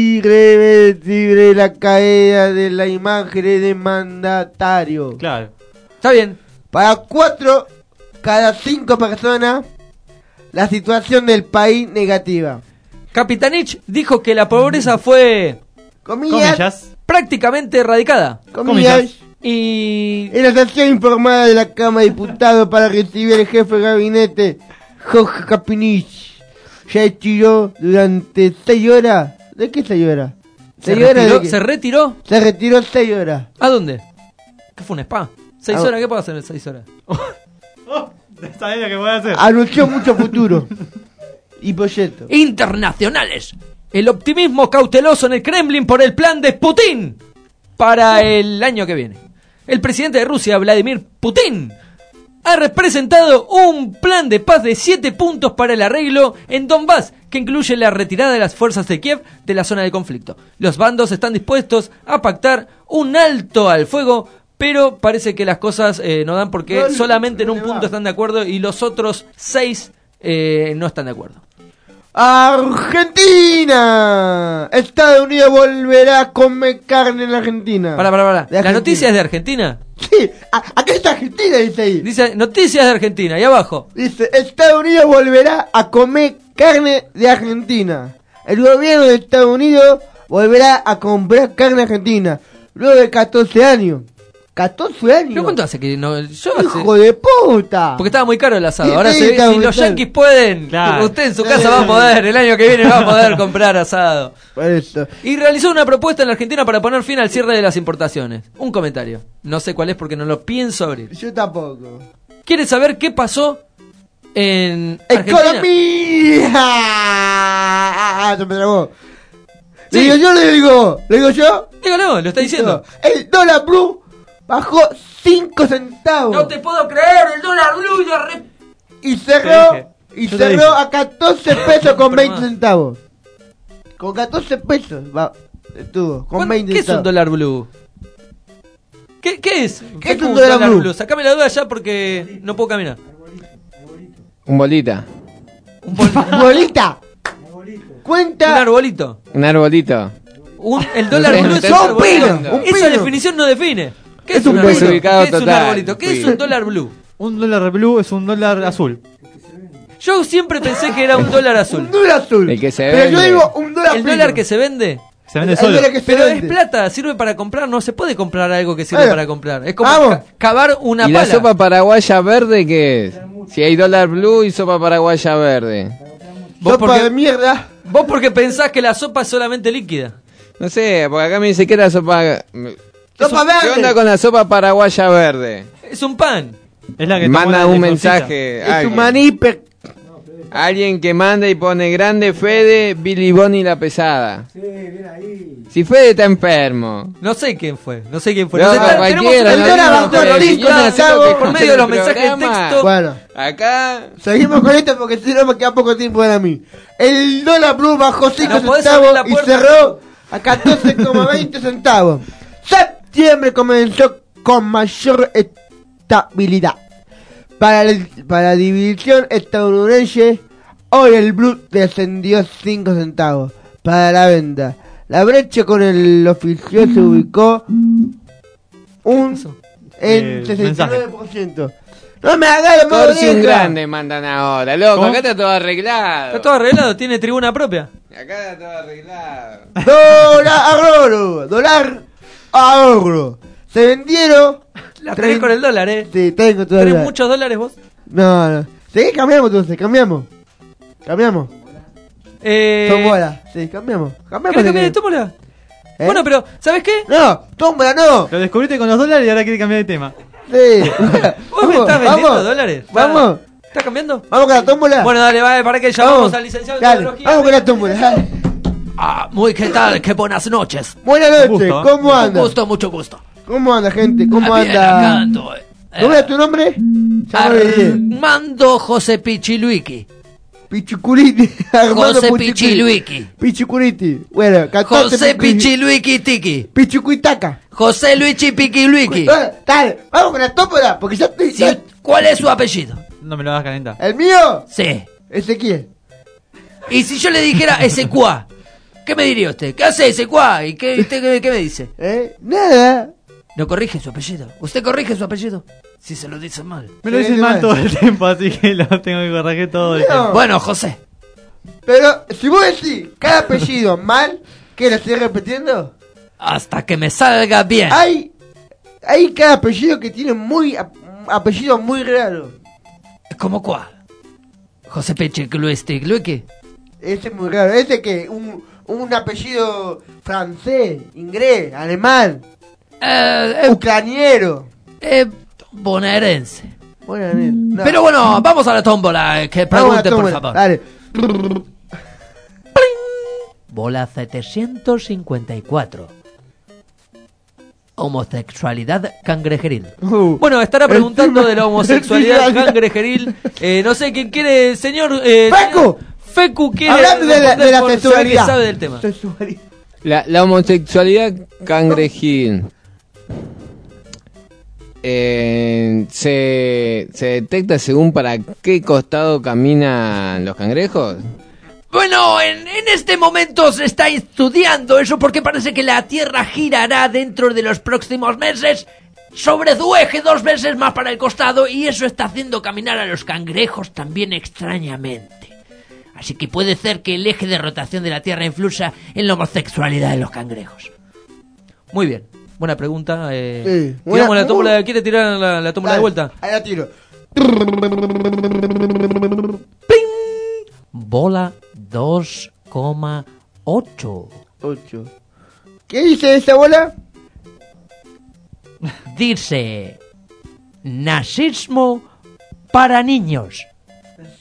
irreversible la caída de la imagen de mandatario. Claro. Está bien. Para cuatro, cada cinco personas, la situación del país negativa. Capitanich dijo que la pobreza fue Comillas, Comillas. prácticamente erradicada. comillas. Y... En la sesión informada de la Cámara de Diputados para recibir el jefe de gabinete, Jorge Capinich, ya estiró durante seis horas. ¿De qué seis horas? ¿Se ¿Seis horas retiró? de qué? ¿Se retiró? Se retiró seis horas. ¿A dónde? ¿Qué fue un spa? ¿Seis Ah. horas? ¿Qué puedo hacer en seis horas? Oh, ¿sabés lo que voy a hacer? Anunció mucho futuro y proyectos. Internacionales. El optimismo cauteloso en el Kremlin por el plan de Putin para el año que viene. El presidente de Rusia, Vladimir Putin, ha representado un plan de paz de siete puntos para el arreglo en Donbass, que incluye la retirada de las fuerzas de Kiev de la zona de conflicto. Los bandos están dispuestos a pactar un alto al fuego, pero parece que las cosas eh, no dan porque No, solamente en no un le punto va. están de acuerdo y los otros seis eh, no están de acuerdo. Argentina. Estados Unidos volverá a comer carne en la Argentina. Para, para, para. De ¿La Argentina. noticia es de Argentina? Sí, a- acá está Argentina, dice ahí. Dice noticias de Argentina, y abajo. Dice, Estados Unidos volverá a comer carne de Argentina. El gobierno de Estados Unidos volverá a comprar carne argentina. Luego de catorce años. catorce años. ¿Pero cuánto hace que no? Yo hace... ¡Hijo de puta! Porque estaba muy caro el asado. Sí, Ahora sí, se ve, está si muy los caro. yanquis pueden, Claro. usted en su casa va a poder. El año que viene va a poder comprar asado. Por eso. Y realizó una propuesta en la Argentina para poner fin al cierre de las importaciones. Un comentario. No sé cuál es porque no lo pienso abrir. Yo tampoco. ¿Quiere saber qué pasó En Argentina. ¡Economía! Ah, se me trabó. Sí. Le digo yo, le digo, le digo yo. Dígalo, lo está diciendo. El dólar blue bajó cinco centavos. No te puedo creer, el dólar blue ya re... Y cerró, Te dije. y Yo te cerró dije. a catorce pesos con Pero veinte más. centavos. Con catorce pesos va, estuvo, con ¿Cuándo- veinte ¿Qué es un centavos. dólar blue? ¿Qué, qué es? ¿Qué es como un dólar blue? Sacame la duda ya porque no puedo caminar. Un bolita. Un, bol- Bolita. un Cuenta. arbolito. Un arbolito. Un- el dólar No sé, blue no es sé, un son arbolito. pinos, un Esa pino. definición no define. ¿Qué Es es un un arbolito? desubicado ¿Qué es un total. arbolito? ¿Qué es Sí. un dólar blue? Un dólar blue es un dólar azul. Yo siempre pensé que era un dólar azul. Un dólar azul. El que se Pero yo vende. digo un dólar El pino. dólar que se vende. Se vende El solo. dólar que se Pero es vende. plata, sirve para comprar, no se puede comprar algo que sirve Bueno, para comprar. Es como vamos. ca- cavar una ¿Y pala. la sopa paraguaya verde qué es? Si hay dólar blue y sopa paraguaya verde. ¿Vos Sopa porque- de mierda. Vos porque pensás que la sopa es solamente líquida. No sé, porque acá me dice que era sopa... Sopa ¿Qué verde. onda con la sopa paraguaya verde? Es un pan. Es la que tomó Manda la un Lejosita. mensaje. Es un alguien. maní pe- Alguien que manda y pone grande Fede, Billy Bonnie la pesada. Sí, bien ahí. Si Fede está enfermo. No sé quién fue, no sé quién fue. No, Nos está- cualquiera, tenemos no un digo teléfono nada, de cinco Nicolás, centavos. por medio de los mensajes de Programa. texto. Bueno, Acá... seguimos con esto porque si no me queda poco tiempo para mí. El dólar blue bajó cinco ¿No podés centavos abrir la y puerta? cerró a catorce coma veinte centavos. Septiembre comenzó con mayor estabilidad. Para, el- para la división estadounidense, hoy el blue descendió cinco centavos para la venta. La brecha con el oficial se ubicó un Eso. en Eh, sesenta y nueve por ciento. No me hagas la Corsi un modesta. grande mandan ahora, loco. ¿Cómo? Acá está todo arreglado. Está todo arreglado, tiene tribuna propia. Acá está todo arreglado. Dólar ahorro, dólar ahorro. Se vendieron. La tenés con el dólar, eh. Sí, tengo ¿Tenés todavía. muchos dólares vos? No, no. Sí, cambiamos entonces, cambiamos. Cambiamos. Eh, Tómbola. Sí, cambiamos. Cambiamos. ¿Querés de cambiar de que- tómbola? ¿Eh? Bueno, pero, ¿sabes qué? No, tómbola no. Lo descubriste con los dólares y ahora quiere cambiar de tema. Sí. ¿Vos me estás vendiendo dólares? ¿Está- Vamos. ¿Estás cambiando? Vamos con la tómbola. Bueno, dale, vale, para que llamamos al licenciado de Dale, tecnología. vamos con la tómbola. Dale. Ah, muy, ¿qué tal? Qué buenas noches. Buenas noches, gusto, ¿eh? ¿cómo Mucho anda? gusto, mucho gusto. ¿Cómo anda, gente? ¿Cómo Ah, bien, anda? acá ando, eh. ¿Cómo era tu nombre? Ya me olvidé. Armando José Pichiluiki. Pichuculiti. Armando José Pichuculiti. Pichiluiki. Pichuculiti. Bueno, catorce José Pichuculiti. Pichiluiki Tiki. Pichucuitaca. José Luigi Piquiluiki. Dale, dale, vamos con la tómbola, porque ya estoy... Sí, ya- ¿cuál es su apellido? No me lo hagas calentar. ¿El mío? Sí. Ezequiel. Y si yo le dijera Ezecuá, ¿qué me diría usted? ¿Qué hace Ezecuá? ¿Y qué, usted qué, qué me dice? ¿Eh? Nada. No corrige su apellido. ¿Usted corrige su apellido? Si se lo dice mal. Me lo Sí, dices sí, mal mal. todo el tiempo, así que lo tengo que corregir todo el No. tiempo. Bueno, José. Pero, si vos decís cada apellido mal, ¿qué lo estoy repitiendo? Hasta que me salga bien. Hay... Hay cada apellido que tiene muy... ap- apellido muy raro. ¿Cómo cuál? José Pichiluiki. Ese es muy raro. Ese que un, un apellido francés, inglés, alemán, Eh, eh, ucraniero. eh, bonaerense. Bueno, no. Pero bueno, vamos a la tómbola. eh, Que Vamos a la pregunte, por tómbola, favor. Dale. Bola setecientos cincuenta y cuatro. Homosexualidad cangrejeril. Uh, Bueno, estará preguntando encima- de la homosexualidad encima- cangrejeril. Eh, no sé quién quiere, señor. Eh, ¡Fecu! señor- Fecu quiere. Hablando de la, de responder la por- se ve que sexualidad. sabe del tema. Sexualidad. La, la homosexualidad cangrejín eh, se, se detecta según para qué costado caminan los cangrejos. Bueno, en, en este momento se está estudiando eso porque parece que la Tierra girará dentro de los próximos meses sobre su eje dos veces más para el costado y eso está haciendo caminar a los cangrejos también extrañamente. Así que puede ser que el eje de rotación de la Tierra influya en la homosexualidad de los cangrejos. Muy bien, buena pregunta. Eh, Sí, tiramos buena- la tómbola. ¿Quiere tirar la, la tómbola de Dale, vuelta? Ahí la tiro. Bola dos coma ocho. Ocho. ¿Qué dice esta bola? Dice nazismo para niños.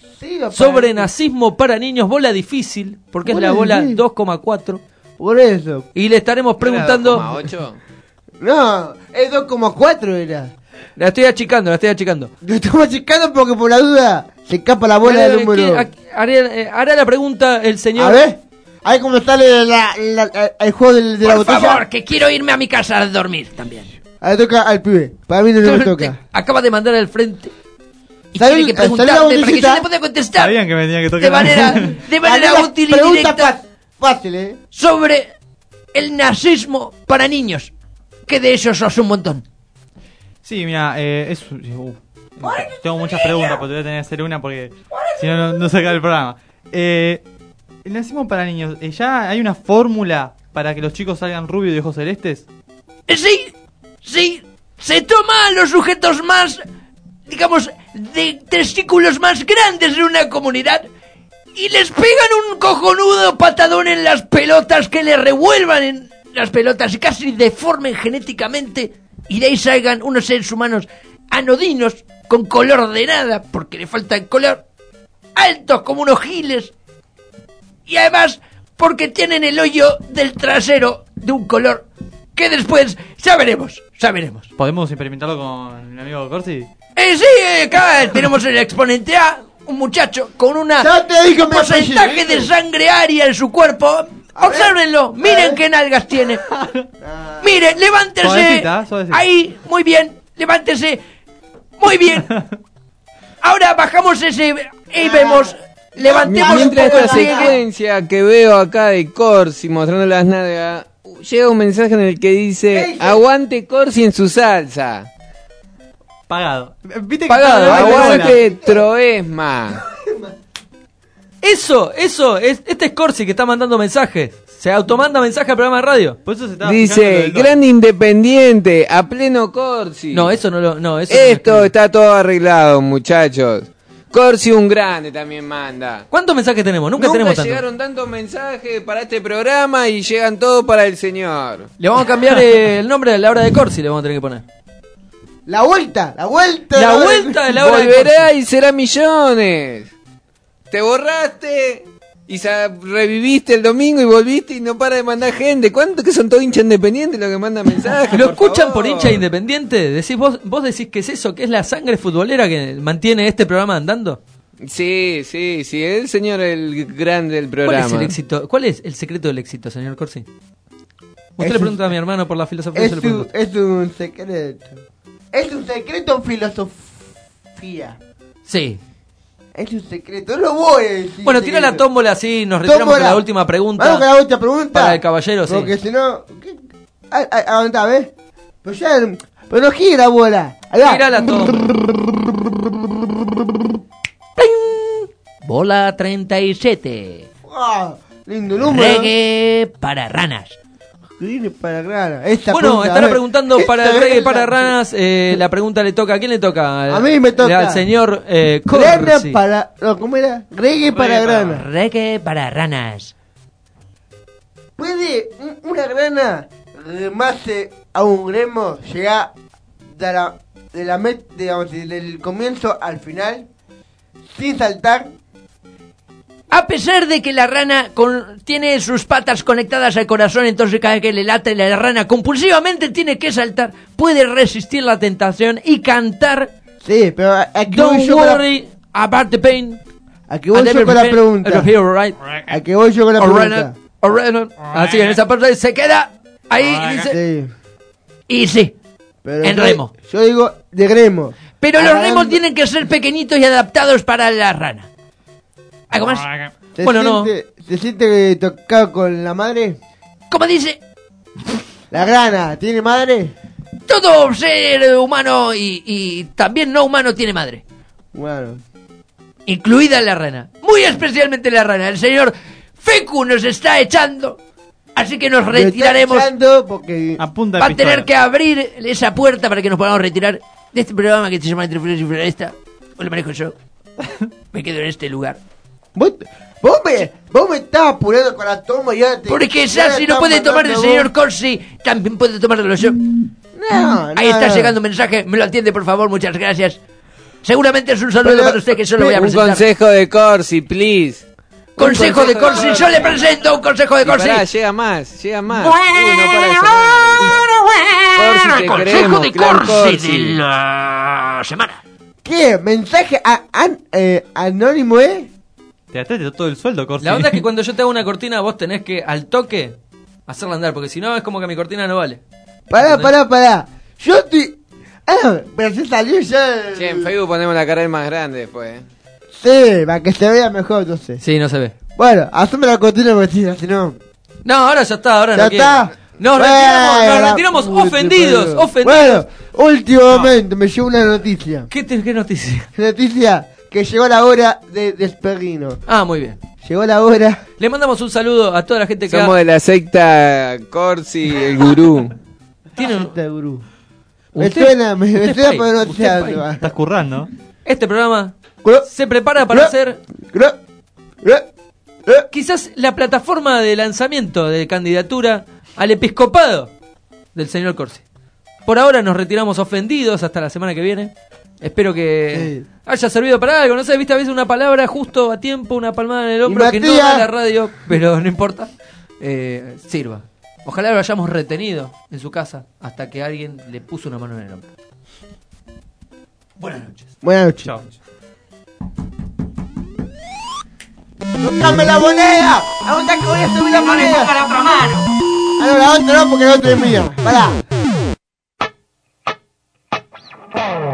diga para sobre niños. nazismo para niños, bola difícil, porque Bola es la bola difícil. dos coma cuatro. Por eso. Y le estaremos preguntando... ¿dos coma ocho? No, es dos coma cuatro era. La estoy achicando, la estoy achicando. Lo estamos checando porque por la duda se escapa la bola del Eh, número. ¿qué- a- haré, eh, hará la pregunta el señor... A ver, a ver cómo sale la, la- la- el juego del- de la Por botella. favor, que quiero irme a mi casa a dormir también. A ver, toca al pibe. Para mí no me toca. Acaba de mandar al frente. Y Salió- tiene que salió la preguntarme para que yo botellita. le pueda contestar Sabían que me tenía que tocar. de manera, de manera Hazle la útil y pregunta directa fa- fácil, eh. sobre el nazismo para niños. Que de esos sos un montón. Sí, mira, eh, es, uh, tengo muchas preguntas, pero te voy a tener que hacer una porque si no, no, no se acaba el programa. Eh, el nazismo para niños, eh, ¿ya hay una fórmula para que los chicos salgan rubios y de ojos celestes? Eh, Sí, sí, se toma a los sujetos más, digamos, de testículos más grandes de una comunidad y les pegan un cojonudo patadón en las pelotas que le revuelvan en las pelotas y casi deformen genéticamente y de ahí salgan unos seres humanos anodinos con color de nada porque le falta el color, altos como unos giles y además porque tienen el hoyo del trasero de un color que después ya veremos, ya veremos. ¿Podemos experimentarlo con mi amigo Corsi? Eh, sí, eh, acá tenemos el exponente A, un muchacho con una Ya te dije, un me porcentaje apellido. de sangre aria en su cuerpo. Obsérvenlo, miren qué nalgas tiene. Miren, levántese. Suavecita, suavecita. Ahí, muy bien, levántese. Muy bien. Ahora bajamos ese y vemos. Levantemos un Mientras poco el esta pliegue. secuencia que veo acá de Corsi mostrando las nalgas, llega un mensaje en el que dice: aguante Corsi en su salsa. Pagado. ¿Viste que Pagado, estaba hablando de la aguante Troesma. Eso, eso, es, este es Corsi que está mandando mensajes. Se automanda mensaje al programa de radio. Por eso se estaba fijando Dice: lo del gol. Grande Independiente, a pleno Corsi. No, eso no lo. No, eso no Esto lo- está todo arreglado, muchachos. Corsi un grande también manda. ¿Cuántos mensajes tenemos? Nunca, Nunca tenemos tanto. llegaron tantos mensajes para este programa y llegan todos para el señor. Le vamos a cambiar eh, el nombre de la hora de Corsi, le vamos a tener que poner. La vuelta, la vuelta. La vuelta de la hora de Volverá Corsi. y será millones. Te borraste y sa- reviviste el domingo y volviste y no para de mandar gente. ¿Cuántos que son todos hinchas independientes los que mandan mensajes? ¿Lo por escuchan favor? por hincha independiente? Decís vos, vos decís que es eso, que es la sangre futbolera que mantiene este programa andando. Sí, sí, sí, el señor el grande del ¿Cuál programa. es el éxito? ¿Cuál es el secreto del éxito, señor Corsi? Usted Es le pregunta a mi hermano por la filosofía. yo Es le un, pregunto. es un secreto. Es un secreto en filosofía. Sí. Es un secreto, no lo voy a decir. Bueno, tira la secreto. tómbola así, nos retiramos con Tómbola. la última pregunta. Vamos con la última pregunta. Para el caballero, sí. Porque si no. ¿qué? Ay, ay, aguantá, ¿ves? Pero ya. Pero no gira bola. Ahí va. Tira la tómbola. Bola treinta y siete. Ah, lindo número. Reggae para ranas. Reggae para ranas. Esta Bueno, pregunta, a estará ver. preguntando para el Esta reggae es para la- ranas. Eh, la pregunta le toca. ¿A quién le toca? A mí me toca. Al señor eh, Grana Corsi. para. No, ¿cómo era? Reggae para para- grana. Reggae para ranas. ¿Puede un- una grana remarse a un gremo llegar de la, de la met, digamos, del comienzo al final sin saltar? A pesar de que la rana con- tiene sus patas conectadas al corazón, entonces cada vez que le late la rana compulsivamente tiene que saltar, puede resistir la tentación y cantar Sí, pero a- aquí Don't voy yo con la, worry about the pain. aquí voy I yo never con la been pregunta. a hero, right? Aquí voy yo con la Or pregunta. rana, or rana. Así en esa parte se queda ahí dice, Sí, y sí. pero En yo, remo. Yo digo de gremo. Pero los Arrancando- remos tienen que ser pequeñitos y adaptados para la rana. ¿Algo más? ¿Se Bueno, no. siente, ¿Se siente tocado con la madre? Como dice, ¿La grana tiene madre? todo ser humano y, y también no humano tiene madre. Bueno. Incluida la rana. Muy especialmente la rana. El señor Fecu nos está echando. Así que nos me está retiraremos. echando porque A punta de Va a pistola. tener que abrir esa puerta para que nos podamos retirar de este programa que se llama Entre Flores y Floresta. O lo manejo yo. Me quedo en este lugar. vos, vos me vos me estás apurando con la toma y ahora te- Porque ya ya si estás no puede tomar el mandando señor vos. Corsi, también puede tomártelo yo. No, Ahí no, está no. llegando un mensaje. Me lo atiende, por favor. Muchas gracias. Seguramente es un saludo Pero- para usted que yo lo voy a Un presentar. consejo de Corsi, please. Consejo Un de Corsi, yo le presento un consejo de Y Corsi. pará, llega más, llega más. Uy, no para de sonar. Corsi, te Consejo queremos, de clan Corsi Corsi. de la semana. ¿Qué? ¿Mensaje a, an- eh, anónimo, eh? Te gastaste todo el sueldo, Corsi. La onda es que cuando yo te hago una cortina, vos tenés que al toque hacerla andar, porque si no es como que mi cortina no vale. Pará, ¿Entendés? pará, pará. Yo estoy... Ah, pero se salió ya... Che, en Facebook ponemos la cara más grande después. eh. Sí, para que se vea mejor, entonces. Sí, no se ve. Bueno, haceme la cortina porque si no... No, ahora ya está, ahora ¿Ya no quiero. está? Nos Bueno, retiramos, nos la retiramos puta ofendidos, madre. ofendidos. Bueno, último momento, me llegó una noticia. ¿Qué, te- qué noticia? Noticia que llegó la hora de, del perrino. Ah, muy bien. Llegó la hora. Le mandamos un saludo a toda la gente que Somos ha- de la secta Corsi, el gurú. tiene un- Este gurú. Me Usted- suena, me, me usted suena pay, pero no usted sé a pay. dónde va. Estás currando. este programa Gru- se prepara para Gru- ser gru- gru- gru- quizás la plataforma de lanzamiento de candidatura al episcopado del señor Corsi. Por ahora nos retiramos ofendidos hasta la semana que viene. Espero que Sí. haya servido para algo. No sé, viste a veces una palabra justo a tiempo, una palmada en el hombro Y que no Matías- da la radio, pero no importa. Eh, sirva. Ojalá lo hayamos retenido en su casa hasta que alguien le puso una mano en el hombro. Buenas noches. Buenas noches. Chao. ¡Dame la moneda! ¿A que voy a subir la No le ponga moneda? la otra mano. Ah, no, la otra no, porque la otra es mía. Pará.